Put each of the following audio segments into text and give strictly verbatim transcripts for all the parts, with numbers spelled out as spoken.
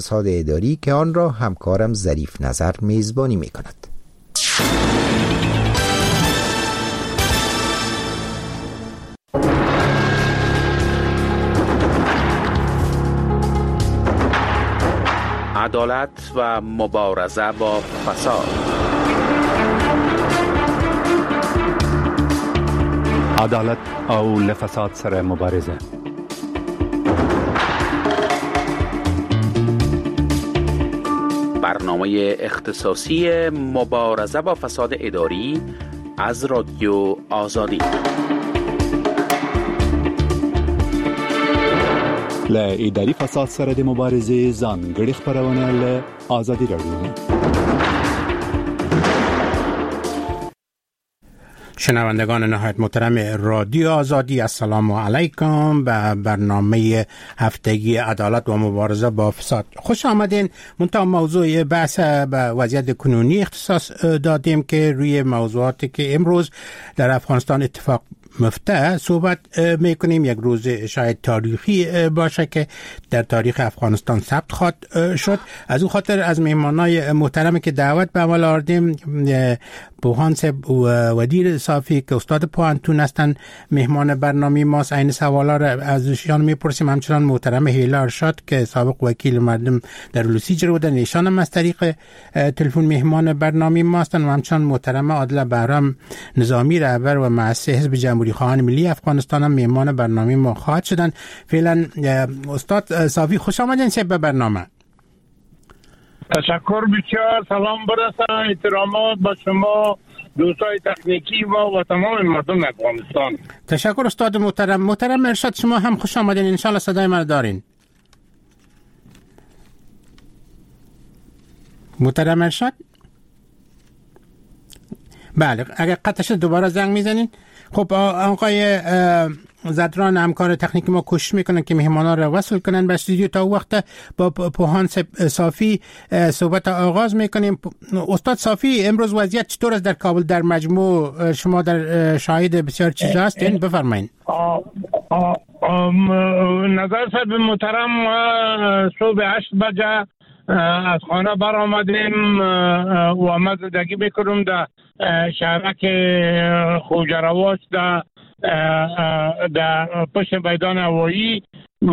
فساد اداری که آن را همکارم ظریف نظر میزبانی می کند. عدالت و مبارزه با فساد. عدالت او لفساد سره مبارزه. برنامه اختصاصی مبارزه با فساد اداری از رادیو آزادی. ل اداری فساد سره د مبارزې ځانګړي خبرونه له آزادي رادیو. شنوندگان نهایت محترم رادیو آزادی، السلام علیکم به برنامه هفتگی عدالت و مبارزه با فساد خوش آمدین. منتها موضوع بحث به وضعیت کنونی اختصاص دادیم که روی موضوعاتی که امروز در افغانستان اتفاق مفته صحبت میکنیم. یک روز شاید تاریخی باشه که در تاریخ افغانستان ثبت خواهد شد. از او خاطر از مهمانای محترم که دعوت به عمل آوردیم، بوهان صاحب و ودیر صافی که استاد پوهنتون هستن مهمان برنامه ماست. این سوالا را از ایشان میپرسیم. همچنان محترم هیلا ارشاد که سابق وکیل مردم در لوسیجر بودن، ایشان هم از طریق تلفن مهمان برنامه ما هستن. و همچنان محترم عادل بهرام نظامی رهبر و مؤسس حزب جمهوری خواهان ملی افغانستان هم مهمان برنامه ما خواهد شدن. فعلا استاد صافی خوش آمدین به برنامه. تشکر بسیار. سلام برسه، احترامات با شما دوستای تکنیکی ما و تمام مردم افغانستان. تشکر استاد محترم. محترم ارشاد شما هم خوش آمدین. انشالله صدای من دارین. محترم ارشاد بله، اگر قطع شد دوباره زنگ میزنین. خب آقای زدران همکار تکنیکی ما کوشش میکنن که مهمانا رو وصل کنن به استودیو. تا وقت با پوهان صافی صحبت آغاز میکنیم. استاد صافی، امروز وضعیت چطور است در کابل؟ در مجموع شما در شاهد بسیار چیزا هستین، بفرمایید. نظر صاحب محترم، صبح هشت بجه از خانه بر آمدیم و ما زندگی میکنم در شهرک خوجرواش در در پشت میدان هوایی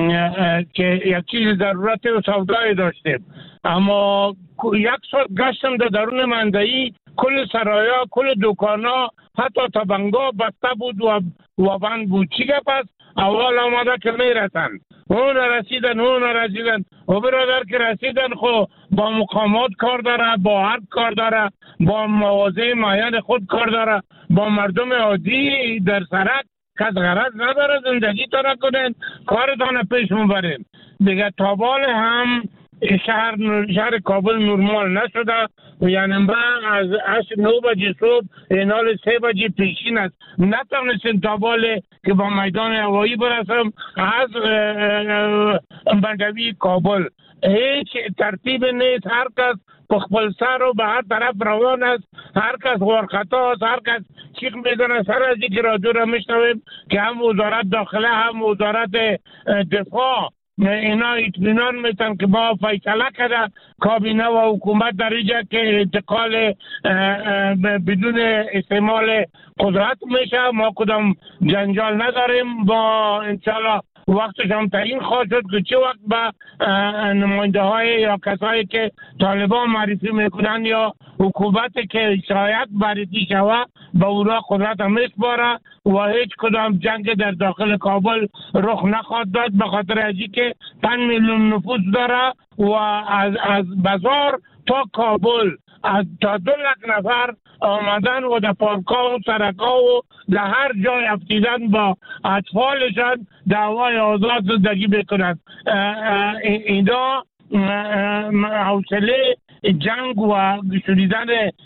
که یک چیز ضرورت و سودای داشتیم. اما یک سال گشتم در درون مندهی، کل سرایا، کل دکانا، حتی تبنگا بسته بود و و بند بود. چی گپ است؟ اول آمده که میرسن، اون رسیدن اون رسیدن و برادر که رسیدن خو با مقامات کار داره، با حرب کار داره، با مواضع معین خود کار داره، با مردم عادی در سرک کس غرض نداره زندگی تاره کنن، کارتان پیش مبریم دیگه. تابال هم شهر شهر کابل نرمال نشده و یعنی من از هشت نو بجی صبح اینال سه بجی پیشین است نتونستم تابال که با میدان هوایی برسم از بندوی کابل. هیچ ترتیب نیست، هر کس پخپل سر رو به هر طرف روان است، هر کس غرخطا است، هر کس چیخ میزنه. سر از اینکه رادیو را میشنویم که هم وزارت داخله هم وزارت دفاع اینا اطمینان میتن که با فیصله کرده کابینه و حکومت در اینجا که انتقال بدون استعمال قدرت میشه. ما کدام جنجال نداریم، با انشالله وقتش هم تعیین خواهد شد که چه وقت به نماینده های یا کسایی که طالبان معرفی میکنن یا حکومت که شاید معرفی شوه به اونا قدرت هم میسپاره و هیچ کدام جنگ در داخل کابل رخ نخواهد داد، به خاطر ازی که پنج میلیون نفوس داره و از از بازار تا کابل از تا دو لک نفر آمدن و در پارکا و سرکا و در هر جای افتیدن با اطفالشان دعوای آزاد زندگی بکنند. اینا حوصله جنگ و شدیدن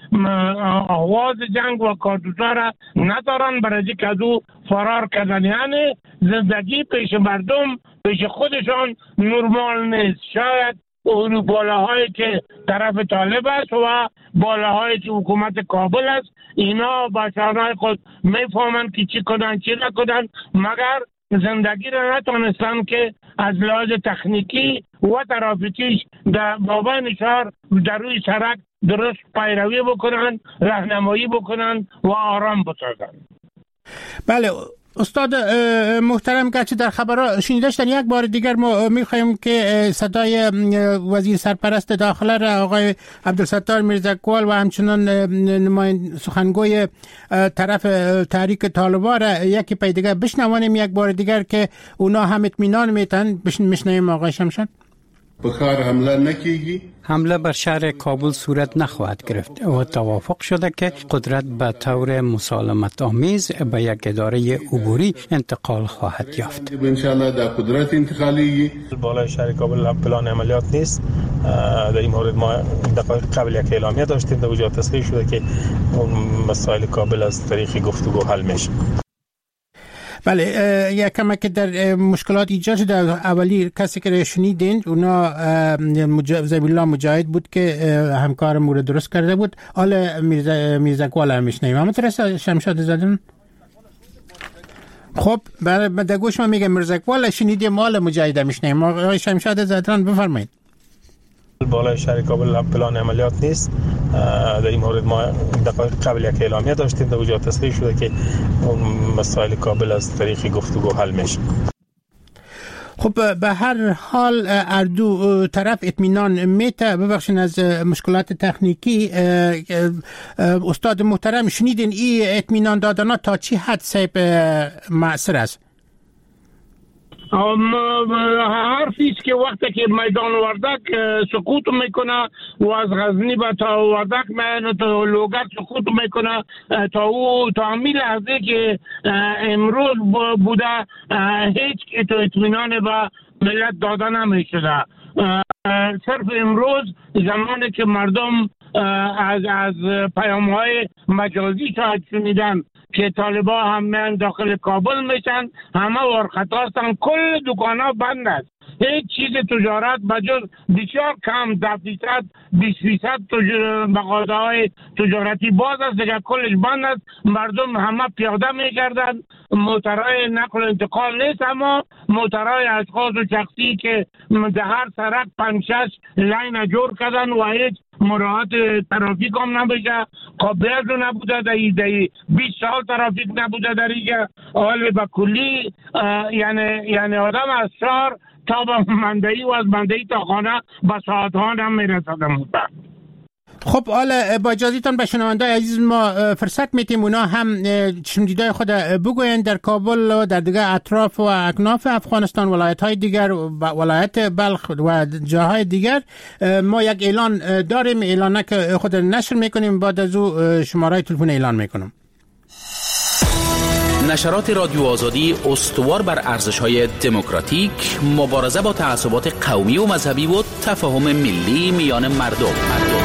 آواز جنگ و کارتوسا را ندارن، برای که از او فرار کردن. یعنی زندگی پیش مردم پیش خودشان نرمال نیست. شاید اون بالاهایی که طرف طالب است و بالاهایی که حکومت کابل است اینا با شانهای خود میفهمن که چی کنن چی نکنن، مگر زندگی را نتونستن که از لحاظ تکنیکی و ترافیکیش در بابین شهر در روی سرک درست پیروی بکنن، راهنمایی بکنن و آرام بسازن. بله استاد محترم، گرچه در خبرها شنیده شدن، یک بار دیگر ما میخوایم که صدای وزیر سرپرست داخله را آقای عبدالستار میرزاقوال و همچنان نماینده سخنگوی طرف تحریک طالبان را یکی پی دیگر بشنوانیم یک بار دیگر که اونا هم اطمینان میتن. بشنویم آقای شمشاد. بخار حمله نکیگی؟ حمله بر شهر کابل صورت نخواهد گرفت و توافق شده که قدرت به طور مسالمت آمیز به یک اداره عبوری انتقال خواهد یافت. انشاءالله در قدرت انتقالی بالای شهر کابل پلان عملیات نیست. در این مورد ما دقایق قبل یک اعلامیه داشتیم در اونجا تصریح شده که اون مسائل کابل از طریق گفتگو حل میشه. بله، یک کمی که در مشکلات ایجاد شده. اولی کسی که شنیدین اونا زبیب الله مجاهد بود که همکار مورد درست کرده بود. حالا میرزا میرزاقوال هم میشنیم. اما ترس شمشاد زدن. خب بعد در گوش ما میگه میرزاقوال شنیدیم، مال مجاهد میشنیم. آقای شمشاد زدن بفرمایید. بالای شهر کابل پلان عملیات نیست. در این مورد ما دقایق قبل یک اعلامیه داشتیم در اونجا تصریح شده که اون مسائل کابل از طریق گفتگو حل میشه. خب به هر حال اردو طرف اطمینان میته. ببخشید از مشکلات تکنیکی. استاد محترم شنیدین این اطمینان دادن تا چی حد سیب مؤثر است؟ حرفی است که وقتی که میدان وردک سقوط میکنه و از غزنی به تا وردک میانه تا لوگر سقوط میکنه تا او تا همین لحظه که امروز بوده هیچ اطمینان به ملت داده نمیشده. صرف امروز زمانی که مردم از از پیام‌های مجازی شاید شنیدن که طالبان هم میان داخل کابل میشن، همه ورخطا هستن، کل دکانا بند است، هیچ چیز تجارت بجز بسیار کم ده فیصد بیست فیصد مغازه‌های تجارتی باز است، دیگه کلش بند است. مردم همه پیاده میگردن، موترهای نقل و انتقال نیست، اما موترهای اشخاص و شخصی که در هر سرک پنج شش لاین جور کردن و هیچ مراعات ترافیک هم نمیشه. قابلیت رو نبوده در بیست سال ترافیک نبوده در اینجا. حال به کلی یعنی یعنی آدم از شهر تا به مندهی و از مندهی تا خانه به ساعت ها هم میرسده موده. خب حالا با اجازهتون به شنوندای عزیز ما فرصت میتیم اونا هم شنیدای خود بگوین در کابل و در دیگر اطراف و اکناف افغانستان، ولایت های دیگر، ولایت بلخ و جاهای دیگر. ما یک اعلان داریم، اعلانه که خود نشر میکنیم، بعد از او شماره تلفن اعلان میکنم. نشرات رادیو آزادی استوار بر ارزش‌های دموکراتیک، مبارزه با تعصبات قومی و مذهبی و تفاهم ملی میان مردم.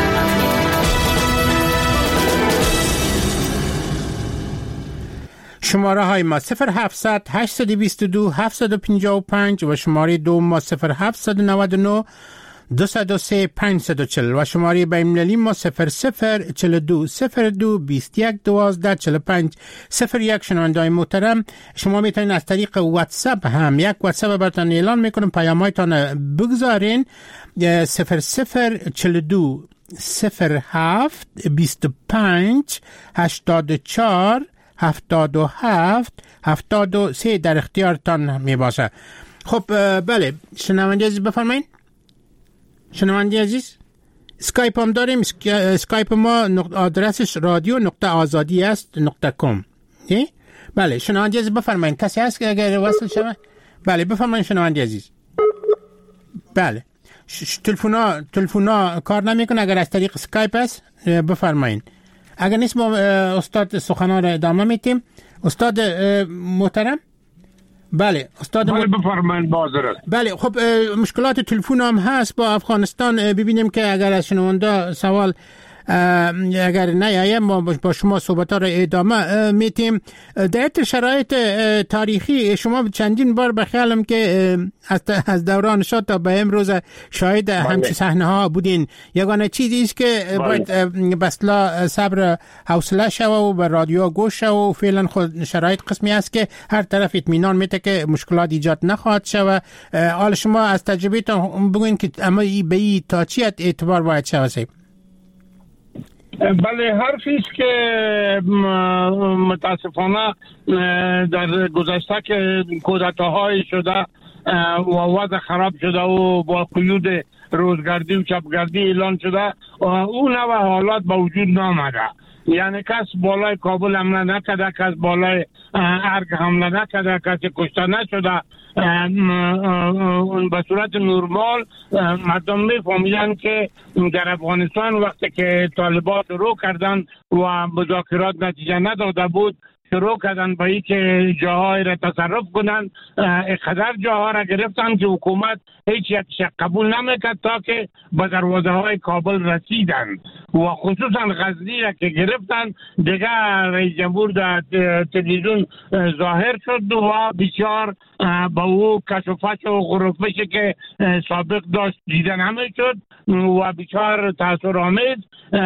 شماره های ما صفر هفتصد هشتصد و بیست و دو هفتصد و پنجاه و پنج و شماره دو ما صفر هفتصد و نود و نه دویست و سه پانصد و چهل و شماره بین‌المللی ما صفر صفر چهل و دو صفر دو بیست و یک دوازده چهل و پنج صفر یک. شنونده‌های محترم، شما میتونید از طریق واتساپ هم یک واتساپ براتون اعلان میکنم، پیام‌هایتان بگذارین. صفر صفر چهل و دو صفر هفت بیست و پنج هشتاد و چهار هفتاد و هفت هفتاد و سه در اختیارتان می باشه. خب بله شنونده عزیز بفرمایید. شنونده عزیز اسکایپ هم داریم. اسکایپ ما آدرسش رادیو نقطه آزادی است نقطه کام. بله شنونده عزیز بفرمایید. کسی هست که اگر وصل شما؟ بله بفرمایید شنونده عزیز. بله تلفونا تلفونا کار نمیکنه، اگر از طریق اسکایپ است بفرمایید. اگر نیست ما استاد سخنان را ادامه میتیم. استاد محترم، بله استاد بله بفرمایید بازرس. بله خب مشکلات تلفن هم هست با افغانستان. ببینیم که اگر از شنونده سوال اگر نیایم ما با شما صحبت ها را ادامه میتیم. در شرایط تاریخی شما چندین بار بخیالم که از دوران شاه تا به امروز شاهد همچین صحنه ها بودین. یگانه چیزی است که باید بسلا صبر حوصله شو و به رادیو گوش شو و فعلا خود شرایط قسمی است که هر طرف اطمینان میده که مشکلات ایجاد نخواهد شود. حال شما از تجربه تان بگوین که اما به این تا چی اعتبار باید شود؟ بله، حرفی است که متاسفانه در گذشته که کودتاهای شده و وضع خراب شده و با قیود روزگردی و چپگردی اعلان شده اون نوع حالات با وجود نامده. یعنی کس بالای کابل حمله نکرده، کس بالای ارگ حمله نکرده، کسی کشته نشده. به صورت نرمال مردم میفهمیدن که در افغانستان وقتی که طالبان شروع کردن و مذاکرات نتیجه نداده بود، شروع کردن با این که جاهای را تصرف کنن. اقدر جاها را گرفتن که حکومت هیچ یک شک قبول نمیکرد تا که به دروازه های کابل رسیدن و خصوصا غزنی را که گرفتن دیگه رئیس جمهور در تلویزیون ظاهر شد و بسیار با او کشفش و غرفشی که سابق داشت دیدن همه شد و بسیار تأثیر آمیز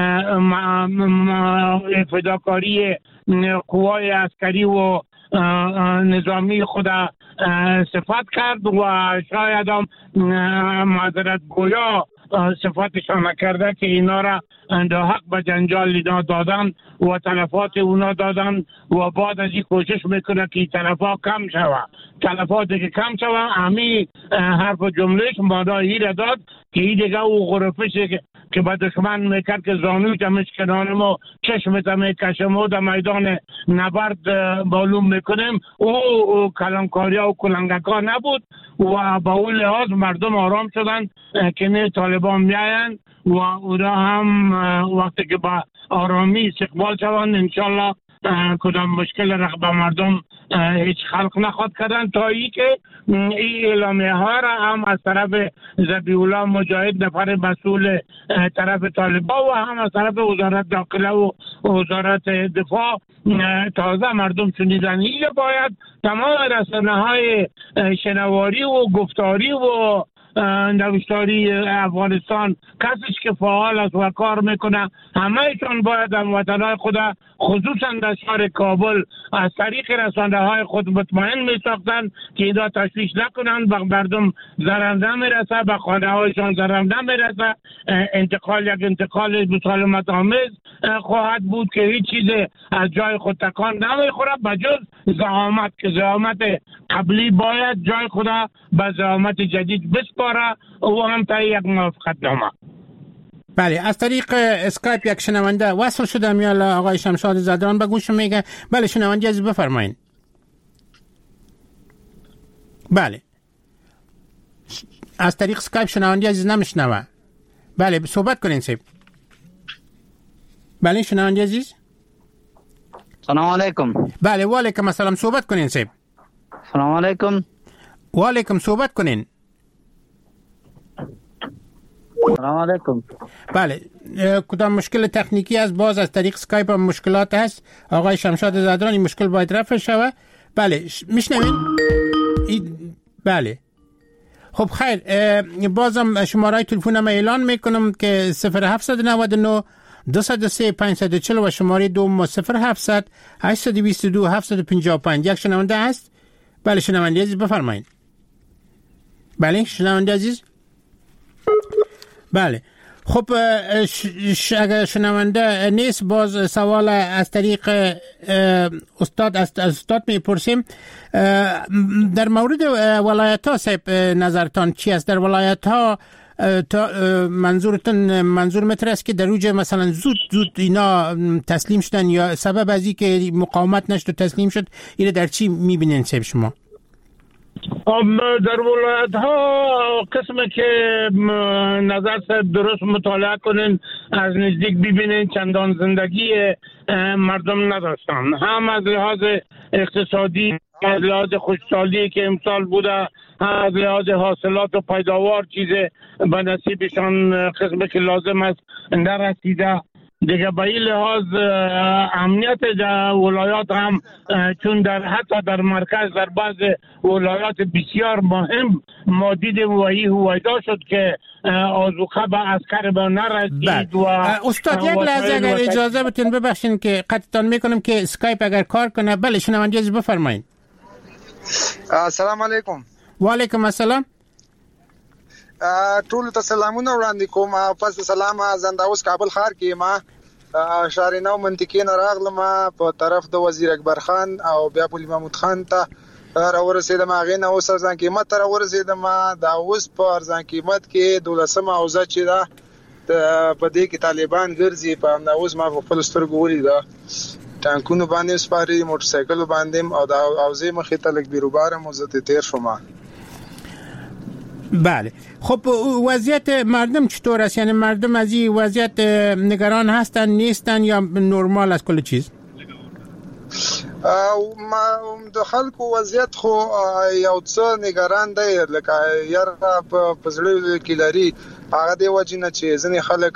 فداکاری قوای عسکری و نظامی خود صفت کرد و شاید هم معذرت گویا صفاتشان نکرده که اینا را در حق به جنجال اینا دادن و تلفات اونا دادن و بعد از این کوشش میکنه که تلفات کم شود. تلفاتی که کم شود همی حرف جملهش معنایی را داد که این دیگه او غرفش که به دشمن میکرد که زانوی تمش کنانم و چشم تمش کشم و در میدان نبرد معلوم میکنیم. او کلانکاری و کلنگکا نبود و با اون لحاظ مردم آرام شدن که نه طالبان میاین و اونا هم وقتی که با آرامی استقبال شوند انشالله کدام مشکل رقبه مردم هیچ خلق نخواد کردن تا ای که این اعلامیه ها را هم از طرف ذبیح الله مجاهد نفر مسئول طرف طالبان و هم از طرف وزارت داخله و وزارت دفاع تازه مردم شنیدن. این باید تمام رسانه های شنواری و گفتاری و نوشتاری افغانستان کسیش که فعال است و کار میکنه همهشون باید هموطنهای خود خصوصا در شهر کابل از طریق رسانه های خود مطمئن میساختن که اینا تشویش نکنن، به مردم ضرر نمیرسه، به خانه هایشان ضرر نمیرسه. انتقال یک انتقال مسالمت آمیز خواهد بود که هیچ چیز از جای خود تکان نمیخوره بجز زعامت که زعامت قبلی باید جای خود به زعامت جدید بسپاره و هم تا یک موافقت نامه. بله، از طریق اسکایپ یک شنونده وصل شده میال آقای شمشاد زدران به گوش میگه. بله شنونده عزیز بفرمایید. بله از طریق اسکایپ شنونده عزیز نمیشنوه. بله صحبت کنین سیب. بله شنونده عزیز. سلام علیکم. بله و علیکم السلام. صحبت کنین سیب. سلام علیکم. و علیکم صحبت کنین. سلام علیکم. بله کدام مشکل تکنیکی از باز از طریق اسکایپ هم مشکلات هست آقای شمشاد زدران، این مشکل باید رفع شود. بله میشنوین؟ بله خب خیر، بازم شماره تلفنم اعلان میکنم که صفر هفت نه نه دو صفر سه پنج صفر چهار و شماره دوم صفر هفت هشت دو دو هفت پنج پنج. یک شنونده هست. بله شنونده عزیز بفرمایید. بله شنونده عزیز. بله خب اگر شنونده نیست باز سوال از طریق استاد از استاد میپرسیم. در مورد ولایت ها صاحب نظرتان چی است؟ در ولایت ها منظورتون منظور متر است که در اوج مثلا زود زود اینا تسلیم شدن یا سبب از این که مقاومت نشد و تسلیم شد، اینو در چی میبینین صاحب شما؟ در ولایت ها قسمی که نظر صاحب درست مطالعه کنین از نزدیک ببینین چندان زندگی مردم نداشتن، هم از لحاظ اقتصادی، از لحاظ خوشحالی که امسال بوده، از لحاظ حاصلات و پیداوار چیز به نصیبشان قسمی که لازم است نرسیده. دیگه به این لحاظ امنیت ولایات هم چون در حتی در مرکز در بعض ولایات بسیار مهم ما دیدیم و این هویدا شد که آذوقه به عسکر با نرسید. و استاد یک لحظه اگر اجازه بتین ببخشین که قطعتان میکنم که اسکایپ اگر کار کنه. بله شنونده عزیز بفرمایید. السلام علیکم. و علیکم السلام. ټول ته سلامونه وړاندې کوم. پس سلام زنده اوس کابل ښار کې ما شارینو منطقې نه راغلم په طرف د وزیر اکبر خان او بیا پولی محمود خان ته راورسېدم. هغې نه اوس ارزان قیمت ته راورسېدم. دا اوس په ارزان قیمت کې دولسمه حوزه چې ده په دې کې طالبان ګرځي. په همدا اوس ما په خپلو سترګو ولیده ټانکونو باندې سپاري موټرسایکلو باندې او د حوزې مخې ته لږ بیروباره مو زه تیر شوم. بله خب وضعیت مردم چطور است؟ یعنی مردم از این وضعیت نگران هستن نیستن یا نرمال از کل چیز؟ ما د خلکو وضعیت خو یو څه نگران دی لکه یاره په زړه کې لري. هغه دی وجه نه چې ځینې خلک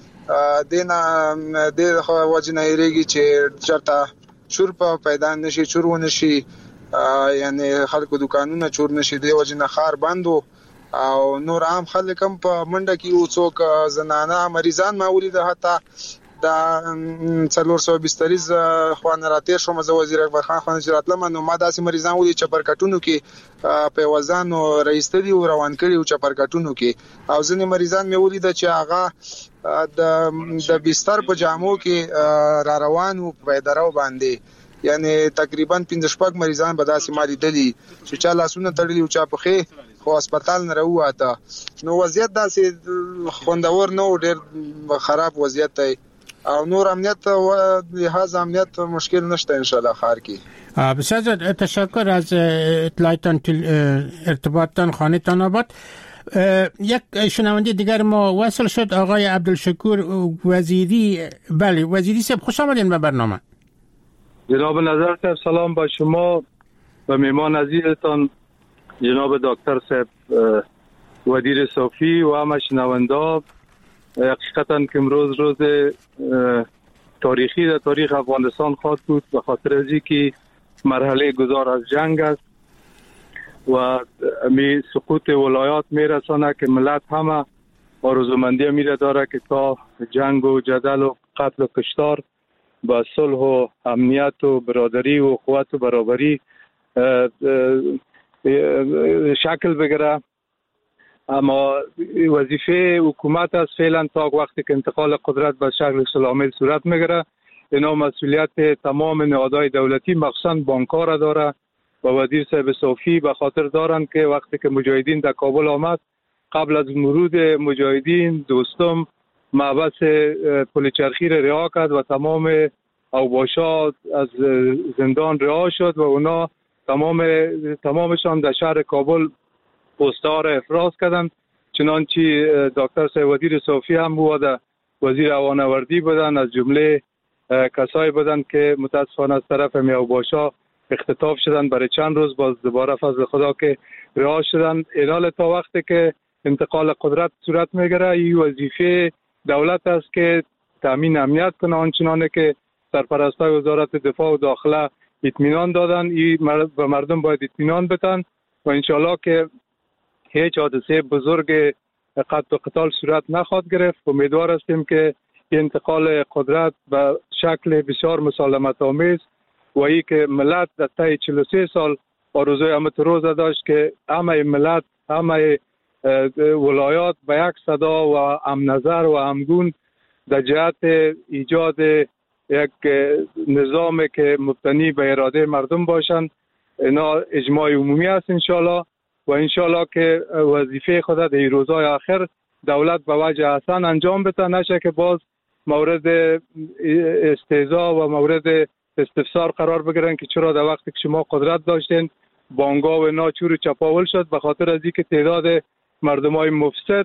دینه د وجه نه یریږي چې چرته چور پیدا نشي چور ونشي یعنی خلکو دکانونه چور نشي دی وجه نه خار بندو او نور عام خلک هم په منډه کې او څوک زنانه مریضان ما ولیده حتی دا څلور سوه بستریز خوانه راتیر شوم. زه وزیر اکبر خان خوانه چې راتلم نو ما داسې مریضان ولید چې چپرکټونو کې په وزانو رئیستري او روان کړي او چپرکټونو کې او ځینې مریضان مې ولیده چې هغه د د بستر په جامو کې را روان او په درو باندې یعنی تقریبا پنځه شپږ مریضان به داسې مالي دلی چې چا لاسونه تړلي او چا په خې خو هسپتال نه راوته. نو وضعیت داسې خوندور نه ډېر خراب وضعیت دی او نور امنیت و لحاظ امنیت مشکل نشته ان شاء الله ښار کې. بسیار زیاد تشکر از اطلاعاتتان ارتباطتان خانه‌تان آباد. یک شنونده دیگر ما وصل شد آقای عبدالشکور وزیری. بله وزیری صاحب خوش آمدین به برنامه. جناب نظر صاحب سلام با شما و میمان عزیزتان جناب دکتر صاحب ودیر صوفی و همه شنونده. حقیقتا که امروز روز تاریخی در تاریخ افغانستان خواهد بود به خاطر از اینکه مرحله گذار از جنگ است و می سقوط ولایات میرسانه که ملت همه آرزومندی میره داره که تا جنگ و جدل و قتل و کشتار با صلح و امنیت و برادری و اخوت و برابری شکل بگیره. اما وظیفه حکومت است فعلا تا وقتی که انتقال قدرت به شکل سلامت صورت میگیره اینا مسئولیت تمام نهادهای دولتی مخصوصا بانک‌ها را داره و وزیر صاحب صوفی به خاطر دارن که وقتی که مجاهدین در کابل آمد قبل از ورود مجاهدین دوستم محبس پلچرخی را رها کرد و تمام اوباشا از زندان رها شد و اونا تمام تمامشان در شهر کابل پستار افراز کردند. چنانچه دکتر صاحب وزیر صوفی هم بود وزیر هوانوردی بودن از جمله کسایی بودن که متاسفانه از طرف میاوباشا اختطاف شدن برای چند روز باز دوباره فضل خدا که رها شدن. اینال تا وقتی که انتقال قدرت صورت میگیره این وظیفه دولت است که تامین امنیت کنه آنچنانه که سرپرستای وزارت دفاع و داخله اطمینان دادن. این به مردم باید اطمینان بدن و انشالله که هیچ حادثه بزرگ قتل و قتال صورت نخواهد گرفت. امیدوار هستیم که انتقال قدرت به شکل بسیار مسالمت آمیز و ای که ملت در طی چهل و سه سال آرزوی همه روز داشت که همه ملت همه ولایات به یک صدا و هم نظر و همگون در جهت ایجاد یک نظام که مبتنی به اراده مردم باشند. اینا اجماع عمومی است انشالله و انشالله که وظیفه خود در این روزهای آخر دولت به وجه حسن انجام بده، نشه که باز مورد استهزاء و مورد استفسار قرار بگیرن که چرا در وقتی که شما قدرت داشتین بانگا و اینا چور چپاول شد. به خاطر از اینکه تعداد مردمای مفسد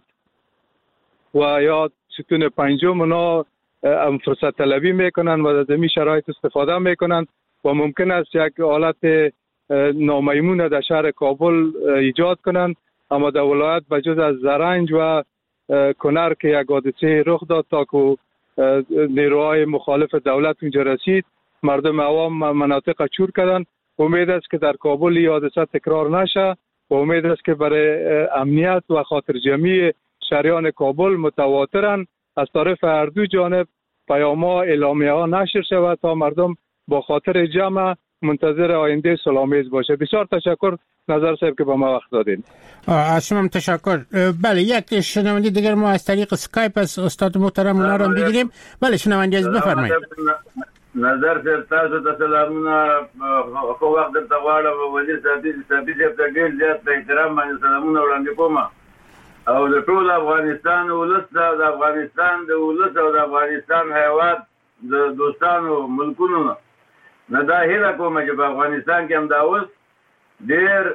و یا ستون پنجم اونا فرصت طلبی میکنن و از این شرایط استفاده میکنن و ممکن است یک حالت نامیمون در شهر کابل ایجاد کنن. اما در ولایت بجز از زرنج و کنر که یک حادثه رخ داد تا که نیروهای مخالف دولت اونجا رسید، مردم عوام مناطق چور کردن. امید است که در کابل این حادثه تکرار نشه و امید است که برای امنیت و خاطر جمعی شهریان کابل متواترن از طرف هر دو جانب پیام‌ها اعلامیه ها نشر شود تا مردم با خاطر جمع منتظر آینده صلح‌آمیز باشه. بسیار تشکر نظر صاحب که با ما وقت دادین. از شما تشکر. بله، یک شنونده دیگر ما از طریق اسکایپ از استاد محترم اونا رو بگیریم. بله شنونده از بفرمایید. نظر صاحب تاسو ته سلامونه، خو وخت ته غواړم وزیر ساتي ساتي چې په ډېر زیات احترام باندې سلامونه وړاندې کوم او د ټول افغانستان ولس د افغانستان د ولس او د افغانستان هیواد د دوستانو ملکونو نه دا هیله کوم چې په افغانستان کې هم دا اوس ډېر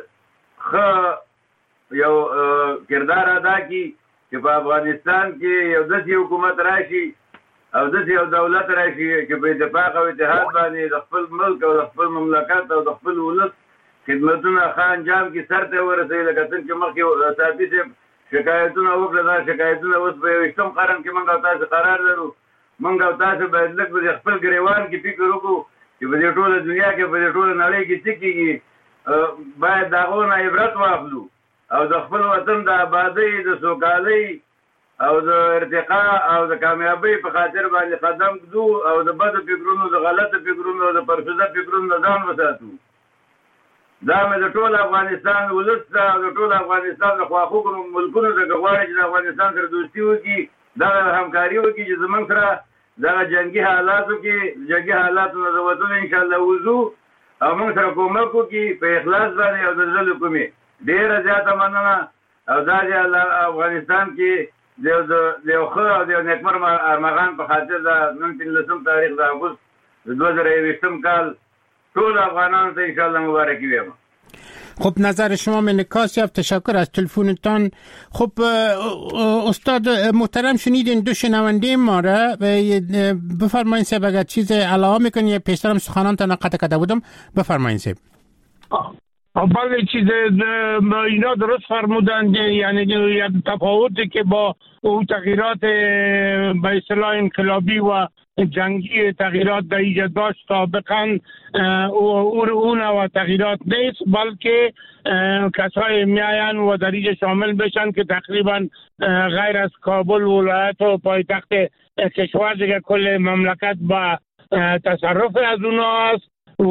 ښه یو کردار ادا کړي چې په افغانستان کې یو داسې حکومت راشي او داسې یو دولت راشي چې په اتفاق او اتحاد باندې د خپل ملک او د خپل مملکت او د خپل ولس خدمتونه ښه انجام کړي، سر ته ورسوي. لکه څنګه چې مخکې ساتي صاحب شکایتونه وکړه، دا شکایتونه اوس په یوویشتم قرن کې موږ او تاسو قرار لرو. موږ او تاسو باید لږ په خپل ګریوان کې فکر وکړو چې په دې ټوله دنیا کې په دې ټوله نړۍ کې څه کېږي، باید د هغو نه عبرت واخلو او د خپل وطن د آبادۍ د سوکالۍ او د ارتقا او د کامیابۍ په خاطر باندې قدم ږدو او د بدو فکرونو د غلطو فکرونو او د پرسوده فکرونو نه ځان وساتو. دا مې د ټول افغانستان ولس ته او د ټول افغانستان د خواخوږو ملکونو څخه غواړي چې د افغانستان سره دوستي وکړي، دغه همکاري وکړي چې زموږ سره دغه جنګي حالاتو کې جنګي حالاتو نه د وتلو انشاءالله وځو او موږ سره کومک وکړي په اخلاص باندې او د زړه له کومې. ډېره زیاته مننه او دا چې افغانستان کې د یو ښه او د یو نیکمر ارمغان په خاطر د نن پنځلسم تاریخ د اګوست د دوه زره یوویشتم کال ټول افغانانو ته انشاءالله مبارکي وایم. خب نظر شما منکاس یافت، تشکر از تلفنتان. خب استاد محترم شنیدین دو شنونده ما را، بفرمایید صاحب اگر چیز علاوه میکنید پیشترم سخنانتان قطع کرده بودم بفرمایید صاحب. بله چیز اینا درست فرمودند، یعنی تفاوتی که با او تغییرات به اصطلاح انقلابی و جنگی تغییرات در ایجاد داشت سابقا اون و تغییرات نیست، بلکه کسای میاین و در اینجا شامل بشن که تقریبا غیر از کابل ولایت و پایتخت کشور دیگه کل مملکت با تصرف از اونا است و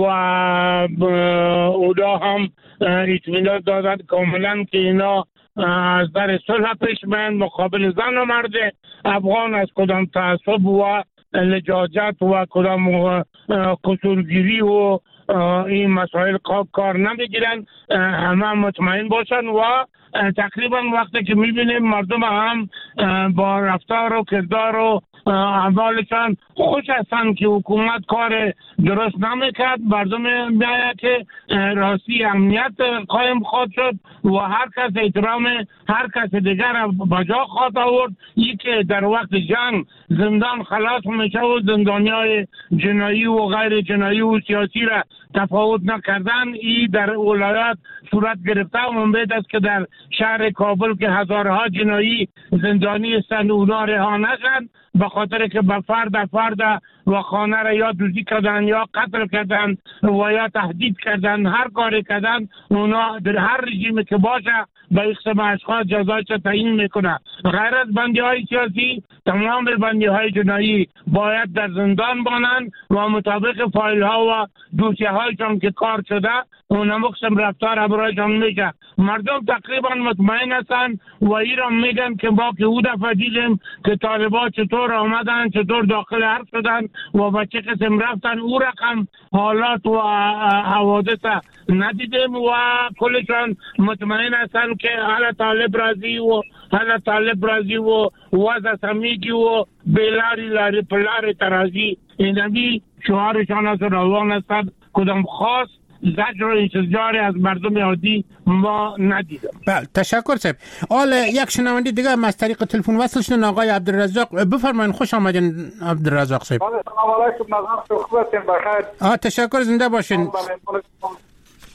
اونا هم اطمینان دادن کاملا که اینا از در صلح پیش میان مقابل زن و مرد افغان از کدام تعصب و لجاجت و کدام قصورگیری و این مسائل کار نمیگیرن، همه مطمئن باشن و تقریبا وقتی که میبینیم مردم هم با رفتار و کردار و اعمالشان خوش هستند که حکومت کار درست نمیکرد. مردم میآید که راستی امنیت قائم خواهد شد و هر کس احترام هر کس دیگر بجا خواهد آورد. این که در وقت جنگ زندان خلاص میشه و زندانیای جنایی و غیر جنایی و سیاسی را تفاوت نکردن، این در ولایات صورت گرفته و امید است که در شهر کابل که هزارها جنایی زندانی هستند اونا رها نشن، به خاطر که به فرد فرد و خانه را یا دزدی کردن یا قتل کردن و یا تهدید کردن، هر کاری کردن اونا در هر رژیمی که باشه به اقسام اشخاص جزایش تعیین میکنه. غیر از بندی های سیاسی تمام بندی های جنایی باید در زندان بانند و مطابق فایل ها و دوسیه هایشان که کار شده اونا مقسم رفتار برایشان میشه. مردم تقریبا مطمئن هستند و ایران میگن که با که او دفعه دیدیم که طالبان چطور آمدن، چطور داخل حرف شدن و با چه قسم رفتن، او رقم حالات و حوادث ندیدیم و کلشان مطمئن هستند که حالا طالب رازی و حالا طالب رازی و وضع سمیگی و بلاری لاری پلار ترازی اینمی شعارشان از روان هستند. کدام خاص زجر و انتظار از مردم عادی ما ندیدم. بله تشکر صاحب. حال یک شنونده دیگه هم از طریق تلفن وصل شدن، آقای عبدالرزاق. بفرمایید. خوش آمدین عبدالرزاق صاحب. سلام علیکم، نظام خوبتین بخیر. آه تشکر، زنده باشین.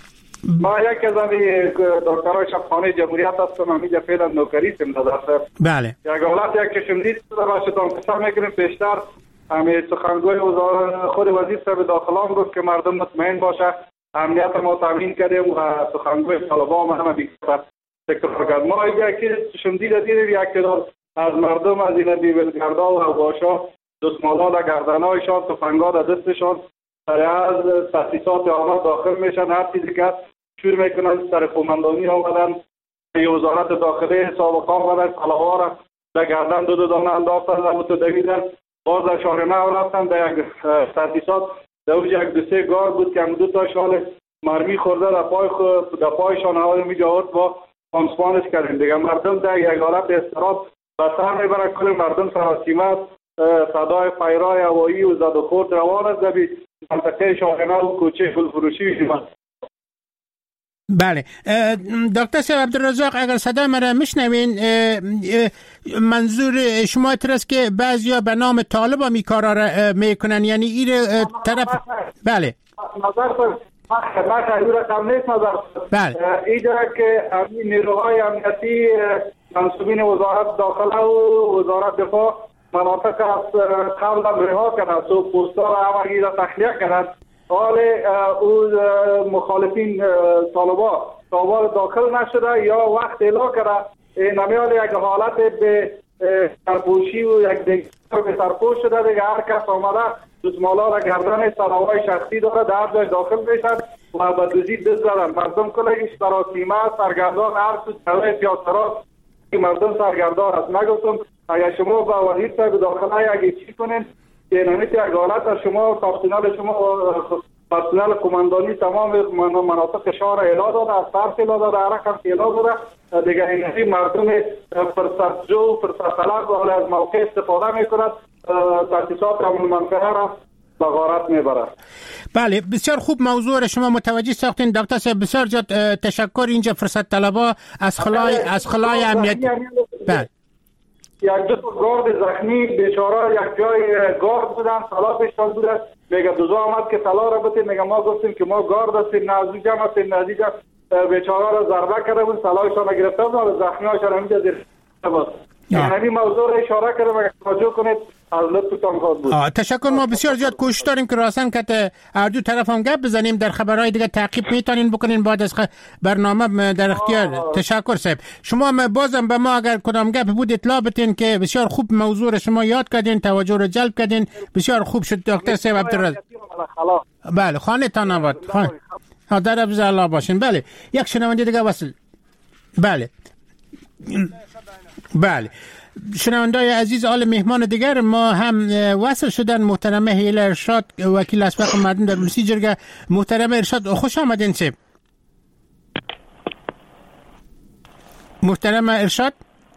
ما یک از این دکترای شبخانه جمهوریت هستم، همینجا فعلا نوکری سیم ندارم. بله. یک حالت یک کشمدید باشتان قصه میکنیم پیشتر همین سخنگوی وزارت خود وزیر صاحب داخلان گفت که مردم مطمئن باشه، امنیت ما تامین کردیم و سخنگوی طالبان هم بیشتر تکرار کرد. ما یک کشمدید دیدیم یک تعداد از مردم از این بیولگردا و باشا دستمالا در گردنهایشان، تفنگا در دستشان برای از تاسیسات آمد داخل میشن، هر چیزی که شروع میکنن سر قومندانی آمدن، وزارت داخله سابقا آمدن، کلاها را در گردن دو دو دانه انداختن و متدویدن، باز در شهر نو رفتن در یک تاسیسات در اونجا یک دو سه گار بود که هم دو تا شال مرمی خورده در پای خود در پایشان حال میجا آورد با پانسپانش کردیم دیگه. مردم در یک حالت استراب و سر میبرن، کل مردم سراسیمه صدای فیرای هوایی و زد و خورد روان است در منطقه شاهنه و کوچه گلفروشی شما. بله دکتر صاحب عبدالرزاق، اگر صدای مرا میشنوین، منظور شما است که بعضیا به نام طالب هم این کارا را میکنن، یعنی این طرف؟ بله نظر پر ما خیلی رقم نیست نظر بله اینجا که همین نیروهای امنیتی منصوبین وزارت داخله و وزارت دفاع مناطق از قبل هم رها کردن، سو پوستا را همگی را تخلیه کردن، حال او مخالفین طالبا طالبا داخل نشده یا وقت اعلا کرده، نمیال یک حالت به سرپوشی و یک دیگر به سرپوش شده دیگه. هر کس آمده دستمالا را گردن سراهای شخصی داره در جای داخل میشن و به دوزی دست زدن. مردم کلش سراسیمه سرگردان هر سو جوه سیاسرات مردم سرگردان است. نگفتم اگر شما با وزیر صاحب داخله یک چی کنین که نمیت یک حالت شما پرسنل شما پرسنل کماندانی تمام مناطق شهر اعلا داده، از فرس اعلا داده، عرق اعلا داده دیگه. این مردم فرصت جو فرصت طلب و از موقع استفاده میکند، تاسیسات امن منفعه را به غارت میبرد. بله بسیار خوب موضوع را شما متوجه ساختین دکتر صاحب، بسیار زیاد تشکر. اینجا فرصت طلبا از خلای از خلای امنیت. بله یک دو گارد زخمی بیچاره یک جای گارد بودن، سلا پیشتان بودن، میگه دوزا آمد که سلا را بتیم، میگه ما گفتیم که ما گارد هستیم، نزدیک هم هستیم، نزدیک بیچاره را ضربه کرده بود، سلایشان را گرفته بود و زخمی هاشان همینجا زیر بود. یعنی موضوع را اشاره کرده، مگه توجه کنید از لطفتان خواهد بود. تشکر. ما بسیار زیاد کوشش داریم که راسن که هر دو طرف هم گپ بزنیم، در خبرهای دیگه تعقیب میتونین بکنین بعد از برنامه در اختیار. آه. تشکر صاحب. شما بازم به ما اگر کدام گپ بود اطلاع بدین که بسیار خوب موضوع شما یاد کردین، توجه رو جلب کردین، بسیار خوب شد دکتر صاحب عبدالرزاق. بله خانه تان آباد. ها در ابز الله باشین. بله یک شنونده دیگه وصل. بله بله شنوندای عزیز، آل مهمان دیگر ما هم وصل شدن. محترمه هیله ارشاد، وکیل اسبق مردم در بلوسی جرگه. محترمه ارشاد خوش آمدین. سه محترمه ارشاد.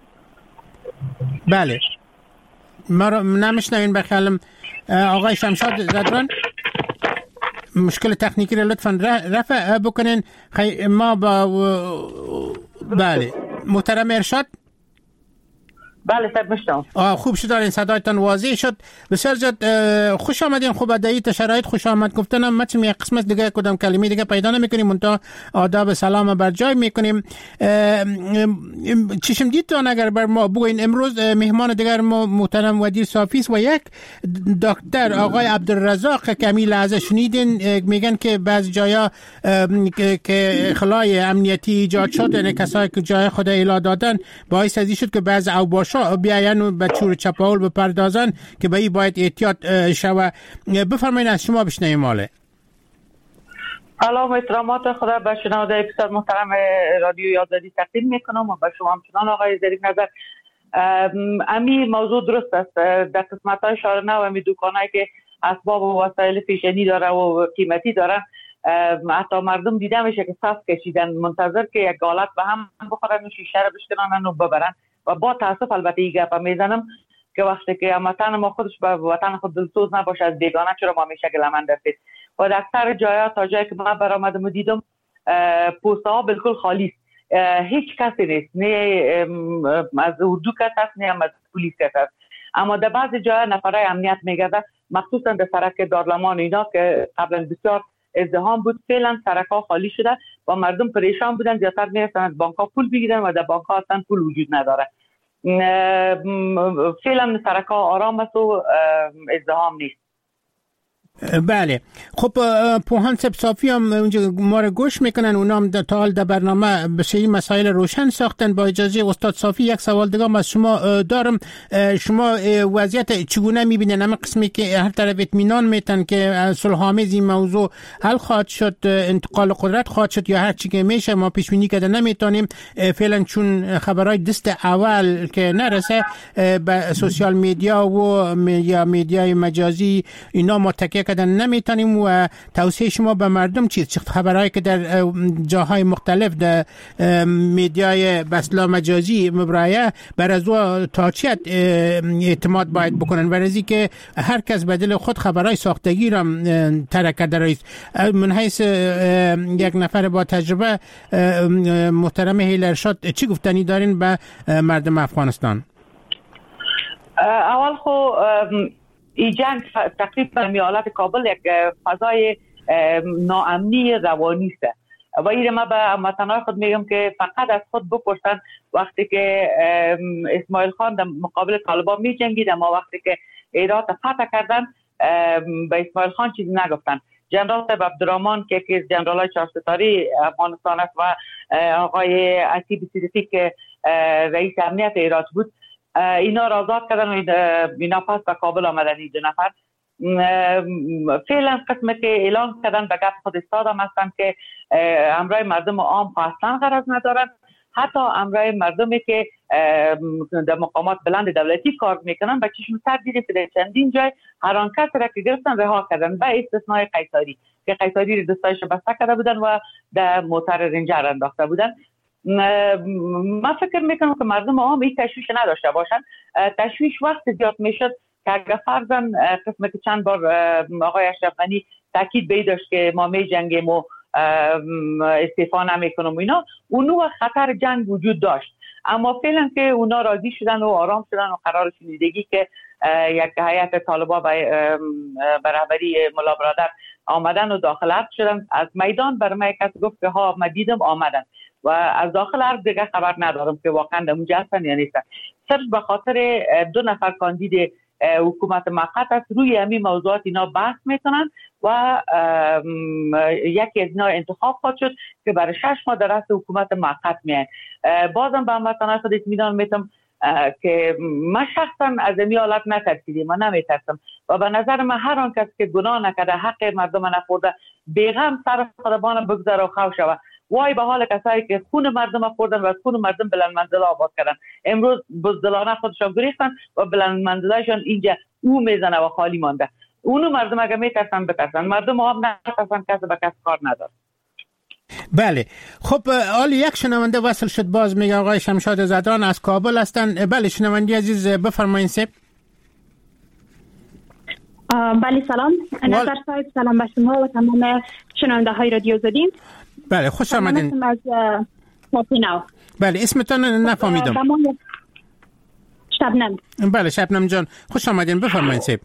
بله ما رو نمیشنوین بخیالم. آقای شمشاد زدران مشکل تکنیکی را لطفا رفع بکنین. خی ما با بله محترمه ارشاد. بله صاحب مشتم. خوب شد، این صدایتان واضح شد. بسیار زیاد خوش آمدین. خوب در شرایط خوش آمد گفتنم متن یک قسمت دیگه کدام کلمه دیگه پیدا نمی‌کنیم، منتها آداب سلام بر جای می‌کنیم. چشم دیدتان اگر بر ما بگوین امروز مهمان دیگر ما محترم وزیر صافی و یک دکتر آقای عبدالرزاق که همین لحظه شنیدین میگن که بعض جایا که خلای امنیتی ایجاد شد، یعنی کسایی که جای خود اعلام دادن باعث ازی شد که بعض اوباش بیاین و به چور چپاول بپردازن که به این باید احتیاط شوه. بفرمایید از شما بشنویم. ماله سلام احترامات خدا به شنونده بسیار محترم رادیوی آزادی تقدیم میکنم و به شما همچنان آقای ظریف نظر. امی موضوع درست است. در قسمت های شهر نو امی دکانایی که اسباب و وسایل فیشنی داره و قیمتی داره، حتی مردم دیده میشه که صف کشیدن منتظر که یک حالت به هم بخورن و شیشه رو بشکنن و ببرن. و با تاسف البته این گپ میزنم که وقتی که وطن ما خودش به وطن خود دلسوز نباشه از بیگانه چرا ما میشه گلمند رسید. و در اکثر جاها تا جایی که من برآمدم و دیدم پوسته ها بالکل خالی است، هیچ کسی نیست، نه از اردو کس هست نه از پلیس کس هست. اما در بعضی جاها نفرای امنیت میگرده، مخصوصا در سرک دارالمان اینا که قبلا بسیار ازدحام بود، فعلا سرک ها خالی شده. و مردم پریشان بودن، زیادتر میرفتن از بانک ها پول بگیرن و در بانک ها اصلا پول وجود نداره. فعلا سرکا آرام است و ازدحام نیست. بله خب پوهان سب صافی هم اونجا ما رو گوش میکنن، اونا هم تا حال در برنامه بشه این مسائل روشن ساختن. با اجازه استاد صافی یک سوال دیگه از شما دارم. شما وضعیت چگونه میبینن؟ همه قسمی که هر طرف اطمینان میتن که صلح‌آمیز این موضوع حل خواهد شد، انتقال قدرت خواهد شد، یا هر چی که میشه ما پیش بینی کرده نمیتونیم فعلا چون خبرهای دست اول که نرسه به سوشال میدیا و یا میدیای مجازی اینا متکی کردن نمیتونیم. و توصیه شما به مردم چیست؟ چه خبرهایی که در جاهای مختلف در میدیای بسلا مجازی مبرایه بر از او تا چی اعتماد باید بکنن؟ برای که هر کس به دل خود خبرهای ساختگی را ترک کرده رئیس. من حیث یک نفر با تجربه محترم هیل ارشاد چی گفتنی دارین به مردم افغانستان؟ اول خو این جنگ تقریبا میالات کابل یک فضای ناامنی روانی است و این ما به هموطنان خود میگم که فقط از خود بپرسن وقتی که اسماعیل خان در مقابل طالبان می جنگید، اما وقتی که هرات فتح کردن به اسماعیل خان چیزی نگفتن. جنرال صاحب عبدالرحمن که یکی از جنرالای چهار ستاره افغانستان است و آقای عتیب صدیقی که رئیس امنیت هرات بود، اینا را آزاد کردن و اینا پس به کابل آمدن. این دو نفر فعلا قسمت که اعلان کردن به گفت خود استادم هستن که همراه مردم عام اصلا غرض ندارن، حتی همراه مردمی که در مقامات بلند دولتی کار میکنن به چشم سر دیده که چندین جای هر آن کس را که گرفتن رها کردن به استثنای قیصری که قیصری رو دستایش بسته کرده بودن و در موتر رنجر انداخته بودن. من فکر میکنم که مردم عام این تشویش نداشته باشن. تشویش وقت زیاد میشد که اگر فرضاً قسمت که چند بار آقای اشرف غنی تاکید به داشت که ما می جنگیم و استعفا نمیکنم اینا، اونو خطر جنگ وجود داشت. اما فعلا که اونا راضی شدن و آرام شدن و قرار شنیدگی که یک هیئت طالبا به رهبری ملا برادر آمدن و داخل ارض شدن از میدان، برای من کسی گفت که ها من دیدم آمدن و از داخل ارض دیگه خبر ندارم که واقعا اونجا هستن یا نیستن. صرف به خاطر دو نفر کاندید حکومت موقت است روی همین موضوعات اینا بحث میکنن و یکی از اینا انتخاب خواهد شد که برای شش ماه در رأس حکومت موقت میاد. بازم به هموطنان خود اطمینان میتم که من شخصا از این حالت نترسیدم، من نمیترسم و به نظر من هر آن کس که گناه نکرده حق مردم نخورده بیغم سر خودبان بگذاره و خوش شود. وای به حال کسایی که خون مردم خوردن و از خون مردم بلند منزله آباد کردن، امروز بزدلانه خودشان گریختن و بلند منزلهشان اینجا او میزنه و خالی مانده. اونو مردم اگه میترسن بترسن، مردم هم نترسن، کسی به کس کار نداره. بله خب آلی یک شنونده وصل شد، باز میگه آقای شمشاد زدران از کابل هستن. بله شنونده عزیز بفرمایید. سب بله سلام نظر صاحب، سلام به شما و تمام شنونده های رادیو زدین. بله خوش آمدین. از ساپیناو. بله اسمتون نفهمیدم. شبنم. بله شبنم جان خوش آمدین، بفرمایید. سب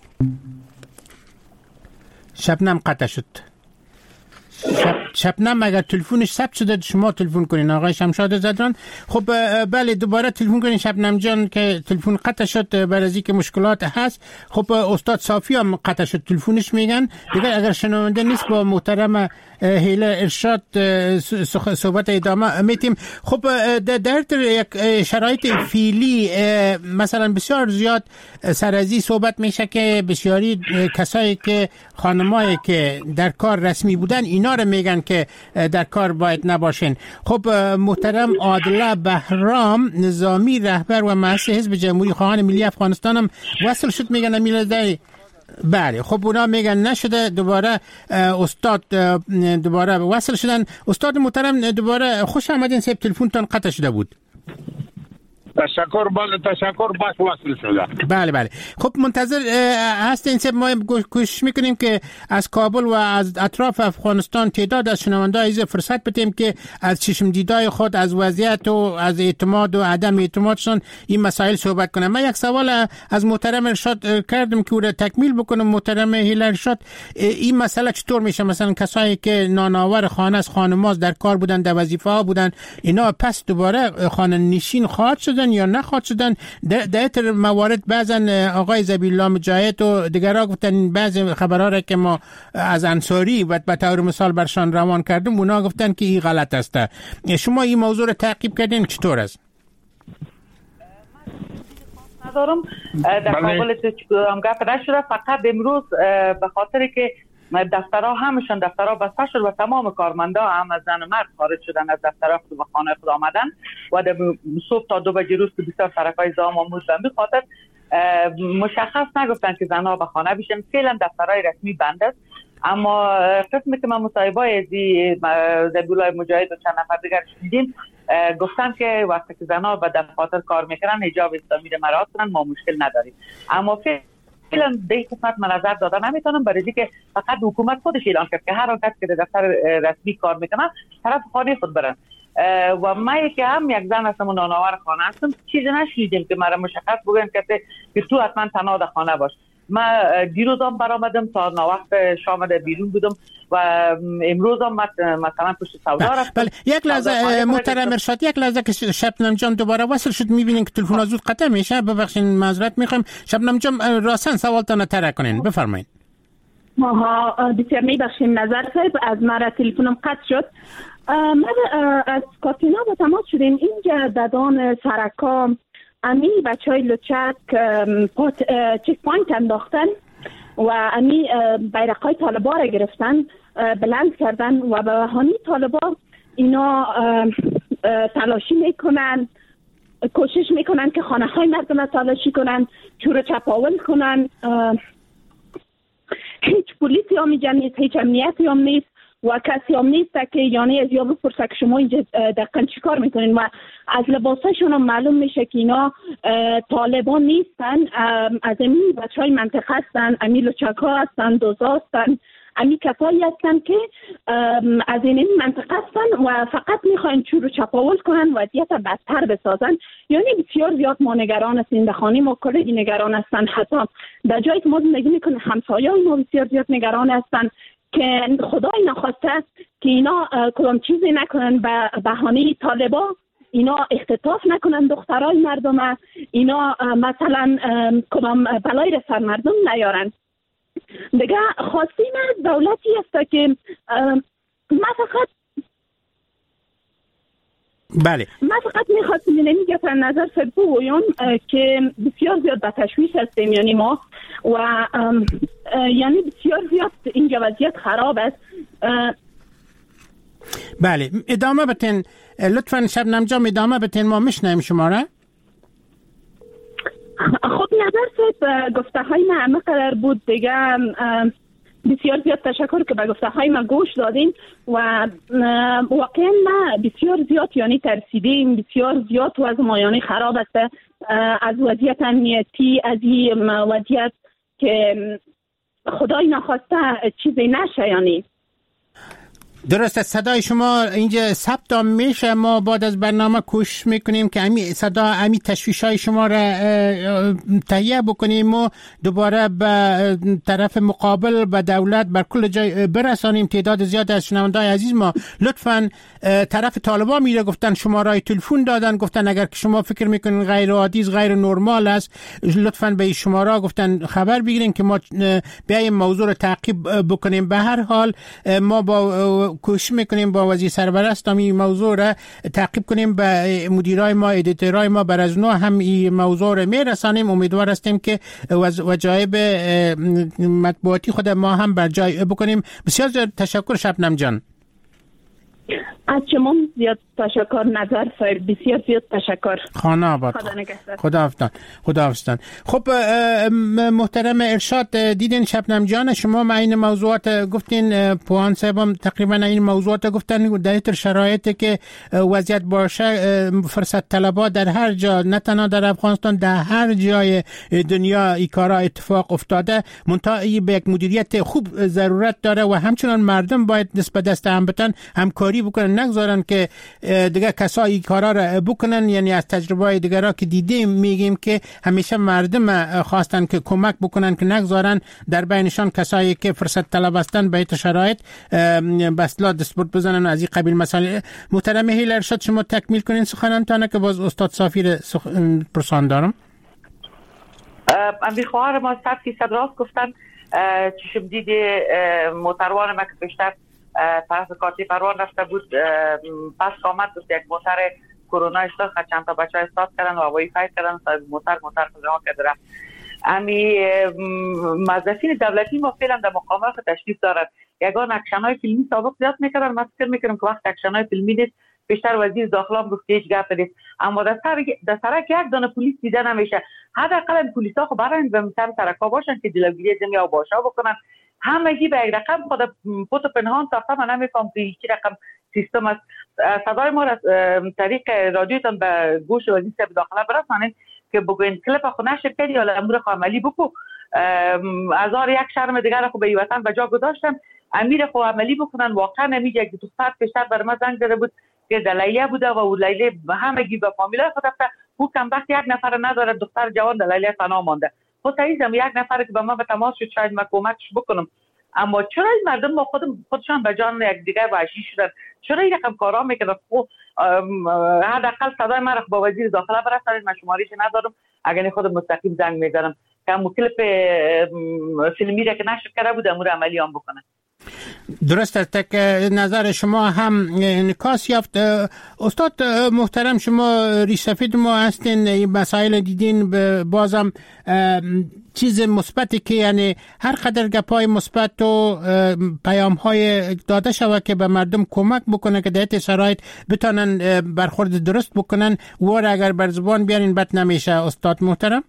شبنم قطع شد. شب شبنم اگر تلفنش ثبت شده شما تلفن کنین آقای شمشاد زدران. خب بله دوباره تلفن کنین شبنم جان که تلفن قطع شد برای از اینکه مشکلات هست. خب استاد صافی هم قطع شد تلفنش میگن دیگه اگر شنونده نیست با محترم هیل ارشاد صحبت ادامه میتیم. خب در یک شرایط فعلی مثلا بسیار زیاد سرازی صحبت میشه که بسیاری کسایی که خانمایی که در کار رسمی بودن اینا رو میگن که در کار باید نباشین. خب محترم عادله بهرام نظامی رهبر و مؤسس حزب جمهوری خواهان ملی افغانستان هم وصل شد میگن امیل دایی. بله خب اونا میگن نشده، دوباره استاد دوباره وصل شدن. استاد محترم دوباره خوش آمدین. سب تلفنتون قطع شده بود. تشکر بله تشکر بس وصل شده. بله بله خب منتظر هستین سب ما کوشش میکنیم که از کابل و از اطراف افغانستان تعداد از شنونده‌ها ایز فرصت بدیم که از چشم دیدای خود از وضعیت و از اعتماد و عدم اعتمادشان این مسائل صحبت کنم. من یک سوال از محترم ارشاد کردم که او را تکمیل بکنم. محترم هیل ارشاد، این مسئله چطور میشه؟ مثلا کسایی که نانآور خانه از خانماز در کار بودن، در وظیفه ها بودن، اینا پس دوباره خانه نشین خواهد شدن یا نخواهد شدن؟ در در موارد بعضن آقای ذبیح‌الله مجاهد و دیگرها گفتن، بعضی خبرها را که ما از انصاری و به طور مثال برشان روان کردیم اونا گفتن که این غلط است. شما این موضوع رو تعقیب کردین چطور است؟ ندارم در قابل هم گفت نشده، فقط امروز به خاطر که دفترها همشون دفترها بسته شد و تمام کارمندا هم از زن و مرد خارج شدن از دفترها و خانه خود آمدن و در صبح تا دو بجه روز که بسیار سرکای زام آموز به خاطر مشخص نگفتن که زنها به خانه بیشن. فعلا دفترهای رسمی بند است، اما قسمی که من مصاحبه از ذبیح‌الله مجاهد و چند نفر دیگر شنیدیم گفتن که وقتی که زنها به دفاتر کار میکنن حجاب اسلامی را مراعات کنن ما مشکل نداریم. اما فعلا به قسمت من نظر دادن نمیتونم، برای اینکه فقط حکومت خودش اعلان کرد که هر کس که در دفتر رسمی کار میکنن طرف خانه خود برن و ما که هم یک زن هستم و نانآور خانه هستم چیزی نشنیدیم که مرا مشخص بگن که تو حتما تنها در خانه باش. من دیروز هم برآمدم تا وقت شام در بیرون بودم و امروز هم مثلا پشت سودا رفتم. بله یک لحظه محترم ارشاد، یک لحظه که شبنم جان دوباره وصل شد میبینین که تلفن زود قطع میشه. ببخشید معذرت میخوام. شبنم جان راستن سوالتون طرح کنین، بفرمایید. ماها بسیار میبخشیم نظر صاحب، از مرا تلفنم قطع شد. من از کاتینا با تماس شدیم. اینجا ددان سرکا امی بچه های لچک چک پوینت انداختن و امی بیرق های طالبا را گرفتن بلند کردن و به بهانه طالبا اینا تلاشی میکنن، کوشش میکنن که خانه های مردم را تلاشی کنن، چور چپاول کنن. هیچ پولیسی هم اینجا نیست، هیچ امنیتی هم نیست و کسی هم نیست که یعنی از یا بپرسه که شما اینجا دقیقا چی کار میکنین و از لباساشون هم معلوم میشه که اینا طالبان نیستن، از امی بچه های منطقه هستن، امی لچک ها هستن، دوزا هستن، امی کسایی هستن که از این منطقه هستن و فقط میخواین چور و چپاول کنن و وضعیت بدتر بسازن. یعنی بسیار زیاد ما نگران هستیم، در خانه ما کلی نگران هستن، حتی در جایی که ما زندگی میکنیم همسایه ما بسیار زیاد نگران هستن که خدای نخواسته که اینا کدام چیزی نکنن به بهانه طالبا، اینا اختطاف نکنن دخترای مردم، اینا مثلا کدام بلای را سر مردم نیارن. دیگه خواستیم از دولتی است که ما فقط بله ما فقط میخواستیم اینجا در نظر سر بگویم که بسیار زیاد به تشویش هستیم، یعنی ما و یعنی بسیار زیاد اینجا وضعیت خراب است. بله ادامه بتین لطفا شبنم جان، ادامه بتین ما میشنیم شما را. خب نظر صاحب گفته های ما همه قرار بود دیگه. بسیار زیاد تشکر که به گفته های ما گوش دادین و واقعا ما بسیار زیاد یعنی ترسیدیم، بسیار زیاد وضع ما یعنی خراب است از وضعیت امنیتی، از این وضعیت که خدای نخواسته چیزی نشه. یعنی درست، صدای شما اینجا ثبت میشه. ما بعد از برنامه کوشش میکنیم که امی صدا امی تشویشای شما را تهیه بکنیم و دوباره به طرف مقابل به دولت بر کل جای برسانیم. تعداد زیاد از شنوندای عزیز ما لطفاً طرف طالبان میره گفتن شمارای تلفن دادن، گفتن اگر که شما فکر میکنین غیر عادی غیر نرمال است لطفاً به شماره گفتن خبر بگیرین که ما بیایم موضوع رو تعقیب بکنیم. به هر حال ما با کوشش میکنیم با وزیر سربرست این موضوع را تعقیب کنیم، به مدیرای ما ادیتورای ما بر از نو هم این موضوع را میرسانیم. امیدوار هستیم که وجایب مطبوعاتی خود ما هم بر جای بکنیم. بسیار تشکر شبنم جان. از شما زیاد تشکر نظر صاحب، بسیار زیاد تشکر. خانه آباد. خدا افتان خدا افتان. خب محترم ارشاد، دیدین شبنم جان شما ما این موضوعات گفتین، پوان صاحبم تقریبا این موضوعات گفتن در این شرایطی که وضعیت باشه فرصت طلبا در هر جا، نه تنها در افغانستان، در هر جای دنیا این کارا اتفاق افتاده، منتها این به یک مدیریت خوب ضرورت داره و همچنان مردم باید نسبت دست هم بتن، همکاری بکنن، نگذارن که دیگه کسایی کارا را بکنن. یعنی از تجربه دیگرها که دیدیم میگیم که همیشه مردم خواستن که کمک بکنن که نگذارن در بینشان کسایی که فرصت طلب هستن به این شرایط بسلا دستبرد بزنن از این قبیل مسائل. محترم هیل ارشاد شما تکمیل کنین سخنانتان که باز استاد صافی سخ... پرسان دارم. امی خواهر ما صد فیصد راست گفتن. چشم دید موتروان ما که بیشتر طرف کارتی پروان رفته بود، پس آمد دوست یک موتر کرونا اشتاد، چند تا بچه استاد کردن و هوایی فایت کردن، موتر موتر خزرها کرده رفت. امی موظفین دولتی ما فعلا در مقامات تشریف دارد. یگان اکشن های فیلمی سابق زیاد میکردن. من فکر میکنم که وقت اکشن های فیلمی نیست، بیشتر وزیر داخله هم گفت هیچ گپ نیست، اما در سر در سرک یک دانه پلیس دیده نمیشه. حداقل پلیسا خب برای به سر سرکا باشن که جلوگیری جمعی او باشا بکنن. همگی به یک رقم خود پوت پنهان ساخته. من نمیفهم که چی رقم سیستم است. صدای ما از طریق رادیوتان به گوش وزیر صاحب داخله برسانید که بگوین کلیپ خو نشر کردی یا امور خو عملی بکو. هزار یک شرم دیگر خو به وطن به جا گذاشتن، امیر خو عملی بکنن. واقعا نمیگه یک دو ساعت پیشتر بر ما زنگ زده بود که دلیله بوده و اون لیله همگی به فامیلای خود رفته. او کم وقت یک نفر نداره، دختر جوان دلیله تنها مانده. خود عزیزم یک نفر که به ما به تماس شد شاید ما کمکش بکنم، اما چرا این مردم با خود خودشان به جان یک دیگر وحشی شدن؟ چرا این رقم کارا میکنن؟ خب حداقل صدای من رو با وزیر داخله برسانید، من شماریش ندارم، اگر خود مستقیم زنگ میزنم که هم کلیپ فیلمی را که نشر کرده بود امور عملی هم بکنه. درست است که نظر شما هم انعکاس یافت. استاد محترم شما ریشسفید ما هستین، این مسائل دیدین، بازم چیز مثبتی که یعنی هر قدر گپای مثبت و پیام های داده شود که به مردم کمک بکنه که در این شرایط بتونن برخورد درست بکنن و اگر بر زبان بیارین بد نمیشه. استاد محترم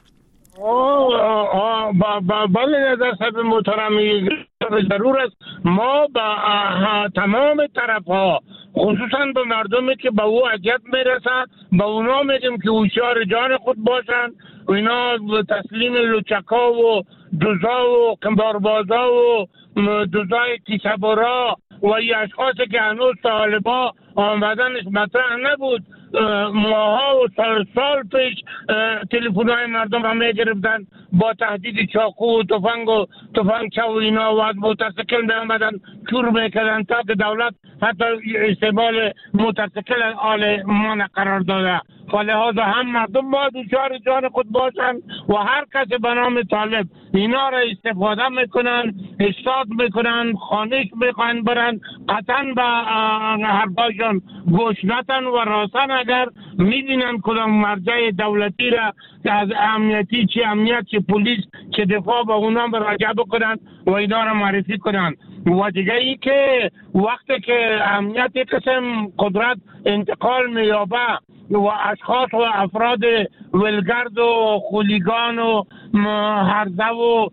بله نظر صاحب محترمی ضرور است. ما با تمام طرف ها خصوصا به مردمی که به او اذیت میرسه به اونا میگیم که هوشیار جان خود باشن و اینا تسلیم لوچکا و دوزا و کمباربازا و دوزای کیسه‌برا و ای اشخاصی که هنوز طالبا آمدنش مطرح نبود، ماها و سال سال پیش تلفن‌های مردم را میگرفتن با تهدید چاقو و تفنگ و تفنگچه و اینا و از موتورسیکل میامدن چور میکردن تا که دولت حتی استعمال موتورسیکل آل ما قرار داده. فلهذا هم مردم باید هوشیار جان خود باشن و هر کسی به نام طالب اینا را استفاده میکنن، اشتاد میکنن، خانش میخوان برن، قطعا به حرفاشون گوش نتن و راستن اگر میبینن کدام مرجع دولتی را که از امنیتی چه امنیت چه پلیس چه دفاع با اونا مراجعه بکنن و اینا را معرفی کنن. و دیگه ای که وقتی که امنیت قسم قدرت انتقال میابه و اشخاص و افراد ولگرد و خولیگان و هرزه و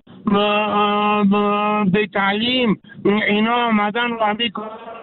بی تعلیم اینا آمدن و همی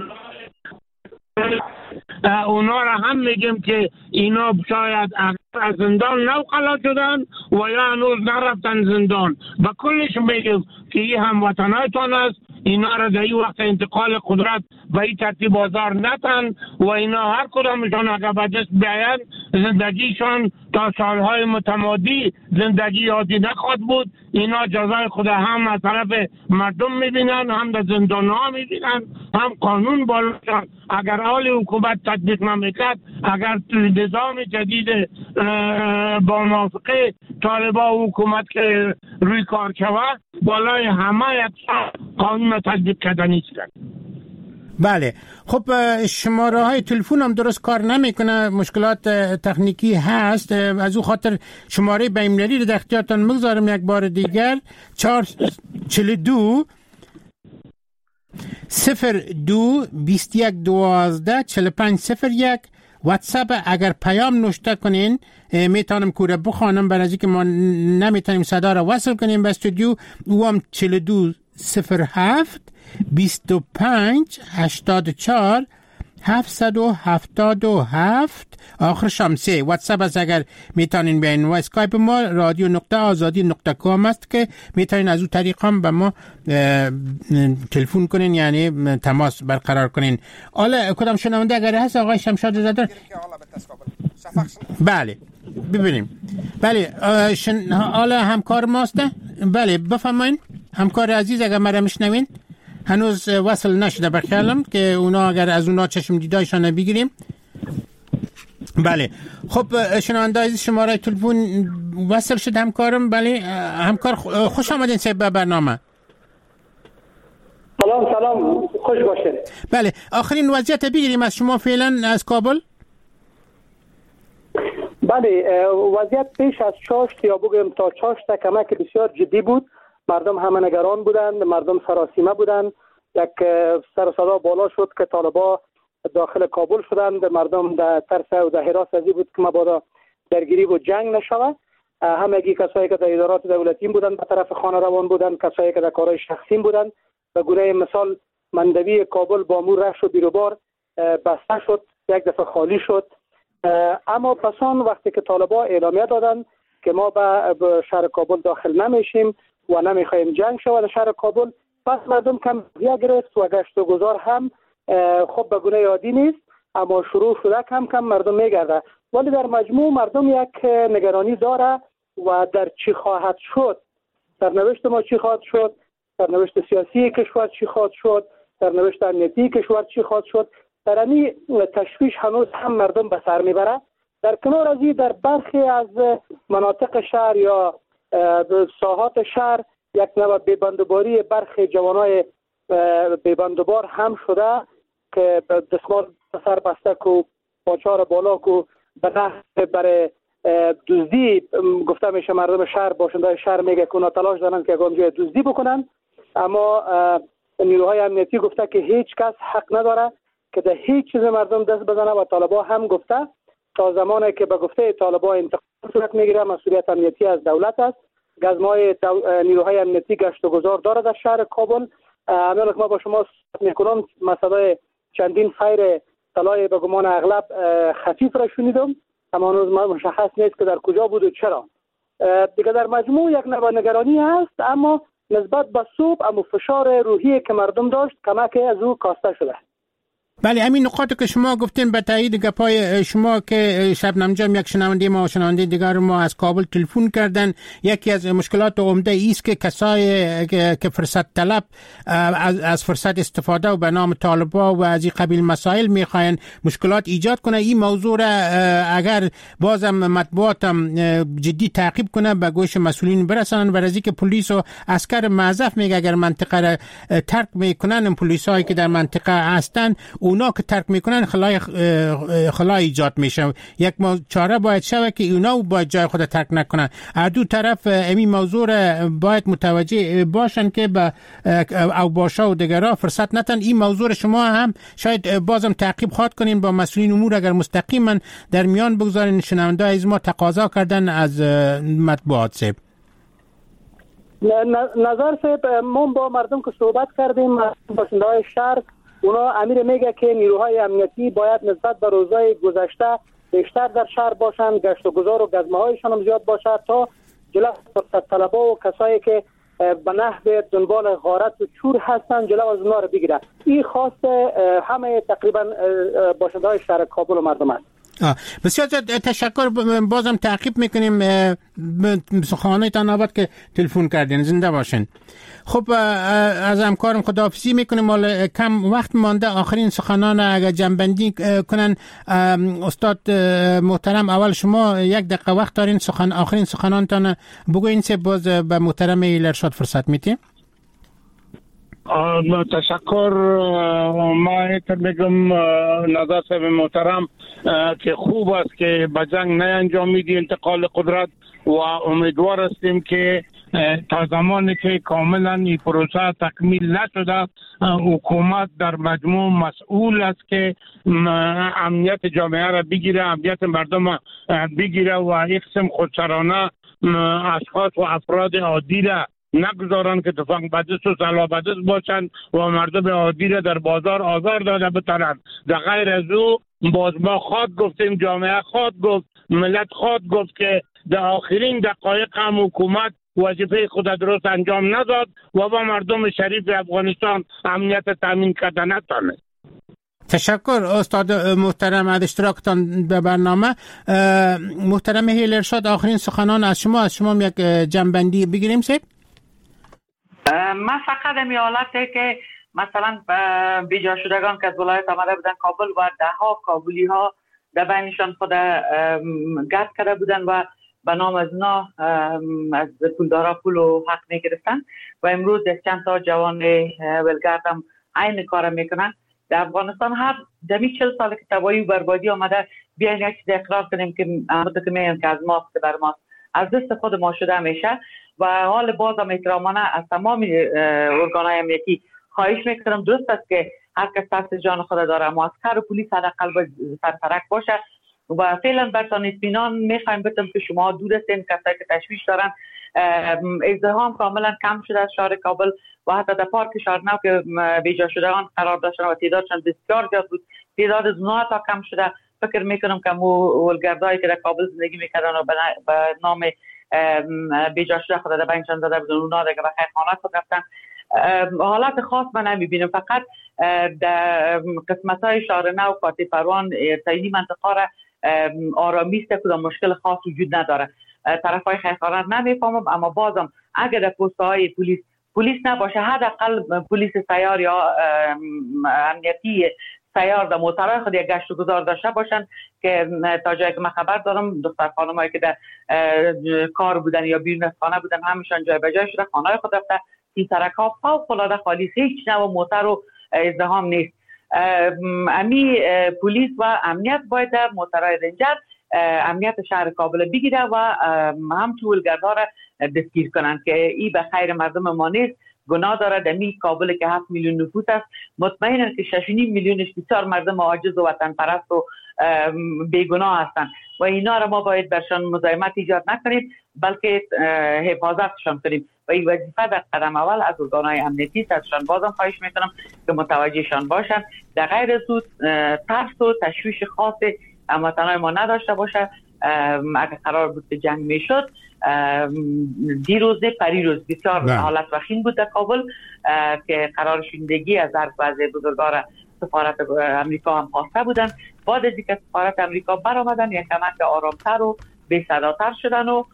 اونا را هم میگیم که اینا شاید از زندان نو خلاص شدن و یا هنوز نرفتن زندان. با کلش میگیم که این هموطنایتان است، اینا را در این وقت انتقال قدرت به این ترتیب بازار نتن و اینا هر کدامشان اگر به دست بیاین زندگیشان تا سالهای متمادی زندگی عادی نخواهد بود. اینا جزای خود هم از طرف مردم میبینن، هم در زندان ها میبینن، هم قانون بالاشان اگر حال حکومت تطبیق نمیکرد، اگر نظام جدید با موافقه طالبا و حکومت که روی کار شود بالای همه یک قانون تطبیق کرده نیستن. بله خب شماره های تلفن هم درست کار نمیکنه، مشکلات تکنیکی هست، از او خاطر شماره بین‌المللی رو در اختیارتان میگذارم یک بار دیگر. چهار چهل و دو صفر دو بیست یک دوازده چل پنج صفر یک. واتساپ اگر پیام نوشته کنین میتونم کوره بخوانم، برای اینکه ما نمیتونیم صدا را وصل کنیم به استودیو. او هم چل دو صفر هفت بیست و پنج هشتاد و چهار هفتصد و هفتاد و هفت آخرش هم سه. واتساپ از اگر میتونین بیاین و اسکایپ ما رادیو نقطه آزادی نقطه کام است که میتونین از او طریق هم به ما تلفن کنین، یعنی تماس برقرار کنین. حالا کدام شنونده اگر هست آقای شمشاد زاده؟ بله ببینیم. بله شن... حالا همکار ماست. بله بفرمایین همکار عزیز اگر مرا میشنوین. هنوز وصل نشده بخیالم که اونا اگر از اونا چشم دیدایشان بگیریم. بله خب شنونده عزیز شماره تلفن وصل شد همکارم. بله همکار خوش آمدین سه به برنامه. سلام سلام خوش باشید. بله آخرین وضعیت بگیریم از شما فعلا از کابل. بله وضعیت پیش از چاشت یا بگویم تا چاشت کمک بسیار جدی بود. مردم همه نگران بودند، مردم سراسیمه بودند. یک سر صدا بالا شد که طالبا داخل کابل شدند. مردم در ترس و در هراس ازی بود که مبادا درگیری و جنگ نشود. همگی کسایی که در ادارات دولتی بودند به طرف خانه روان بودند، کسایی که در کارهای شخصی بودند. به گونه مثال مندوی کابل با امور رشت و بیروبار بسته شد، یک دفعه خالی شد. اما پسان وقتی که طالبا اعلامیه دادند که ما به شهر کابل داخل نمیشیم و نمیخوایم جنگ شود در شهر کابل، پس مردم کم بیا گرفت و گشت و گذار هم خب به گونه عادی نیست، اما شروع شده کم کم مردم میگرده. ولی در مجموع مردم یک نگرانی داره و در چی خواهد شد، سرنوشت ما چی خواهد شد، سرنوشت سیاسی کشور چی خواهد شد، سرنوشت امنیتی کشور چی خواهد شد، در این تشویش هنوز هم مردم به سر میبره. در کنار از این در برخی از مناطق شهر یا ساحات شهر یک نوع بیبندوباری برخی جوانای بیبندوبار هم شده که دستمال سر بسته کو پاچار بالا کو به نحو برای دزدی گفته میشه. مردم شهر باشنده شهر میگه که تلاش دارن که اونجا دزدی بکنن، اما نیروهای امنیتی گفته که هیچ کس حق نداره که در هیچ چیز مردم دست بزنه و طالبا هم گفته تا زمانی که به گفته طالبا انتقال صورت میگیره مسئولیت امنیتی از دولت است. گزمای دو... نیروهای امنیتی گشت و گذار داره در شهر کابل. همین که ما با شما صحبت میکنم مسئله چندین فایر طلای به گمان اغلب خفیف را شنیدم، اما هنوز مشخص نیست که در کجا بود و چرا. دیگه در مجموع یک نوع نگرانی هست، اما نسبت به صبح اما فشار روحی که مردم داشت کمک از او کاسته شده. بله همین نقاطی که شما گفتین به تایید گپای شما که شبنم جان یک شنونده ما و شنونده دیگر ما از کابل تلفن کردن. یکی از مشکلات عمده ایست که کسای که فرصت طلب از, از فرصت استفاده و به نام طالبا و از این قبیل مسائل میخواین مشکلات ایجاد کنه. این موضوع را اگر بازم مطبوعاتم جدی تعقیب کنه به گوش مسئولین برسانن، ورزی که پلیس و عسکر معذف میگه اگر منطقه را ترک میکنن، پلیس هایی که در منطقه هستن اونا که ترک میکنن خلای خلای ایجاد میشه. یک چاره باید شود که اونا باید جای خود ترک نکنن. از دو طرف این موضوع باید متوجه باشن که به اوباشا و دیگرها فرصت نتن. این موضوع شما هم شاید بازم تعقیب خواهد کنین با مسئولین امور اگر مستقیما در میان بگذارین. شنونده از ما تقاضا کردن از مطبوعات سیب نظر سیب ما با مردم که صحبت کردیم، باشنده های شهر اونا امیر میگه که نیروهای امنیتی باید نسبت به روزهای گذشته بیشتر در شهر باشن، گشت و گذار و گزمه هایشان هم زیاد باشه تا جلو فرصت طلبا و کسایی که به نحو دنبال غارت و چور هستن جلو از اونا رو بگیره. این خواست همه تقریبا باشنده های شهر کابل و مردم است. آه. بسیار تشکر. بازم تعقیب میکنیم سخنانه تنابت که تلفن کردین. زنده باشین. خب از همکارم خداحافظی میکنیم. حالا کم وقت مانده. آخرین سخنان اگر جنبندی کنن استاد محترم، اول شما یک دقیقه وقت دارین سخن آخرین سخنانتان بگوین سه باز به محترم الارشاد فرصت میتیم. تشکر. ما ایتر میگم نظر صاحب محترم که خوب است که به جنگ نانجامیدی انتقال قدرت و امیدوار هستیم که تا زمانی که کاملا این پروسه تکمیل نشده حکومت در مجموع مسئول است که امنیت جامعه را بگیره، امنیت مردم بگیره و یک قسم خودسرانه اشخاص و افراد عادی را نگذارن که تفنگ بدست و سلاح بدست باشند و مردم عادی را در بازار آزار داده بترند. در غیر از او باز ما خواهد گفتیم، جامعه خواهد گفت، ملت خواهد گفت که در آخرین دقایق هم حکومت وظیفه خود درست انجام نداد و با مردم شریف افغانستان امنیت تامین کردن نتونه. تشکر استاد محترم از اشتراکتان به برنامه. محترم هیل ارشاد، آخرین سخنان از شما، از شما یک جنبندی بگیریم سید. من فقط امی حالته که مثلا بیجا شدگان که از ولایت آمده بودن کابل و ده ها کابلی ها در بینشان خود گرد کرده بودن و به نام از نا از پولدارا پول و حق می گرفتن و امروز چند تا جوان ولگرد هم این کار میکنن. در افغانستان هر دمی چل سال که تباهی و بربادی آمده بیاین یک چیز اقرار کنیم که همونطور که میگن که از ماست بر ماست، از دست خود ما شده میشه و حال بازم احترامانه از تمام ارگانهای امنیتی خواهش میکنم درست است که هر کس ترس جان خود داره، اما عسکر و پلیس حداقل باید سرفرک باشه و فعلا برتان اطمینان میخوایم بتم که شما دور هستین، کسایی که تشویش دارن. ازدحام کاملا کم شده از شهر کابل و حتی در پارک شهرنو که بیجا شدگان قرار داشتن و تعدادشان بسیار زیاد بود، تعداد از اونها تا کم شده. فکر میکنم که مو ولگردایی که در کابل زندگی میکردن و به نام بیجا شده خود در بینشان داده بودن، اونا دیگه به خیرخانه خود رفتن. حالت خاص من نمیبینم، فقط در قسمت های شهرنو و فاتح پروان تایی منطقه را آرامی است، کدام مشکل خاص وجود نداره. طرف های خیرخانه نمیفهمم، اما بازم اگر در پست های پلیس پلیس نباشه، حداقل پلیس سیار یا امنیتی سیار در موترهای خود یک گشت و گذار داشته باشن که تا جایی که من خبر دارم دختر خانمایی که در کار بودن یا بیرون از خانه بودن همیشان جای به جای شده، خانه خود رفته. این سرک ها فوق العاده خالی، هیچ نوع موتر و ازدحام نیست. امی پلیس و امنیت باید در موترهای رنجر امنیت شهر کابل بگیره و هم طولگردها را دستگیر کنند که این به خیر مردم ما نیست. گناه داره دمی کابل که هفت میلیون نفوس است، مطمئنم که شش و نیم میلیونش بسیار مردم عاجز و وطن پرست و بیگناه هستند و اینا را ما باید برشان مزاحمت ایجاد نکنیم بلکه حفاظتشان کنیم و این وظیفه در قدم اول از ارگانهای امنیتی است. ازشان بازم خواهش میکنم که متوجهشان باشن، در غیر از او ترس و تشویش خاص هموطنهای ما نداشته باشه. اگر قرار بود که جنگ میشد، دیروز پریروز بسیار نه. حالت وخیم بود در کابل که قرار شیندگی از هر بعض بزرگان سفارت امریکا هم خواسته بودن. بعد از اینکه سفارت امریکا برآمدن یک کمک آرامتر و بی صداتر شدن و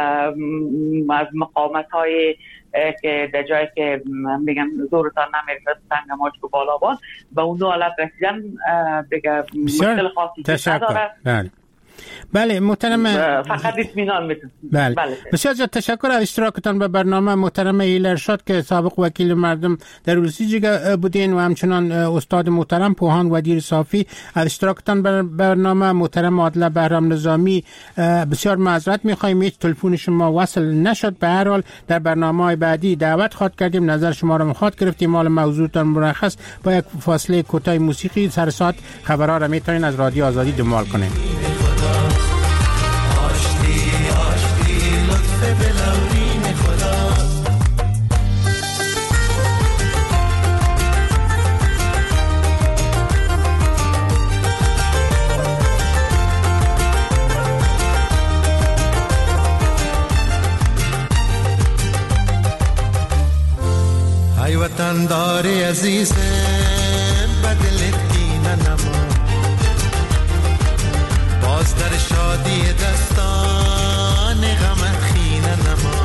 از مقاومت های که در جایی که میگن زورتان نمیرسد سنگ ماچ به بالابان به اون حالت رسیدن دیگه مشکل خاصی نداره. بله بله محترم، فقط اطمینان میتونم. بله, بله. بسیار زیاد تشکر از اشتراکتان به برنامه. محترم هیل ارشاد که سابق وکیل مردم در روسی جگه بودین و همچنان استاد محترم پوهان ودیر صافی از اشتراکتان به برنامه. محترم عادل بهرام نظامی بسیار معذرت میخوایم هیچ تلفن شما وصل نشد، به هر حال در برنامه‌های بعدی دعوت خواهد کردیم، نظر شما را مخاطب گرفتیم. مال موضوعتان مرخص با یک فاصله کوتاه موسیقی سر ساعت خبرها را میتونین از رادیو آزادی دنبال کنین. ای وطن داری عزیزم بدلت کینه نما، باز در شادی دستان غمت خینه نما،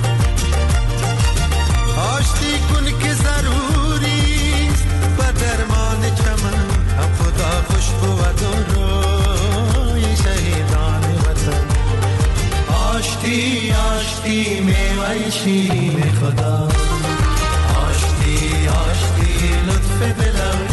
آشتی کن که ضروری و درمان چمن هم خدا خوشبو و روی شهیدان وطن. آشتی آشتی میوه شیرین خدا، آشتی آشتی لطف دلم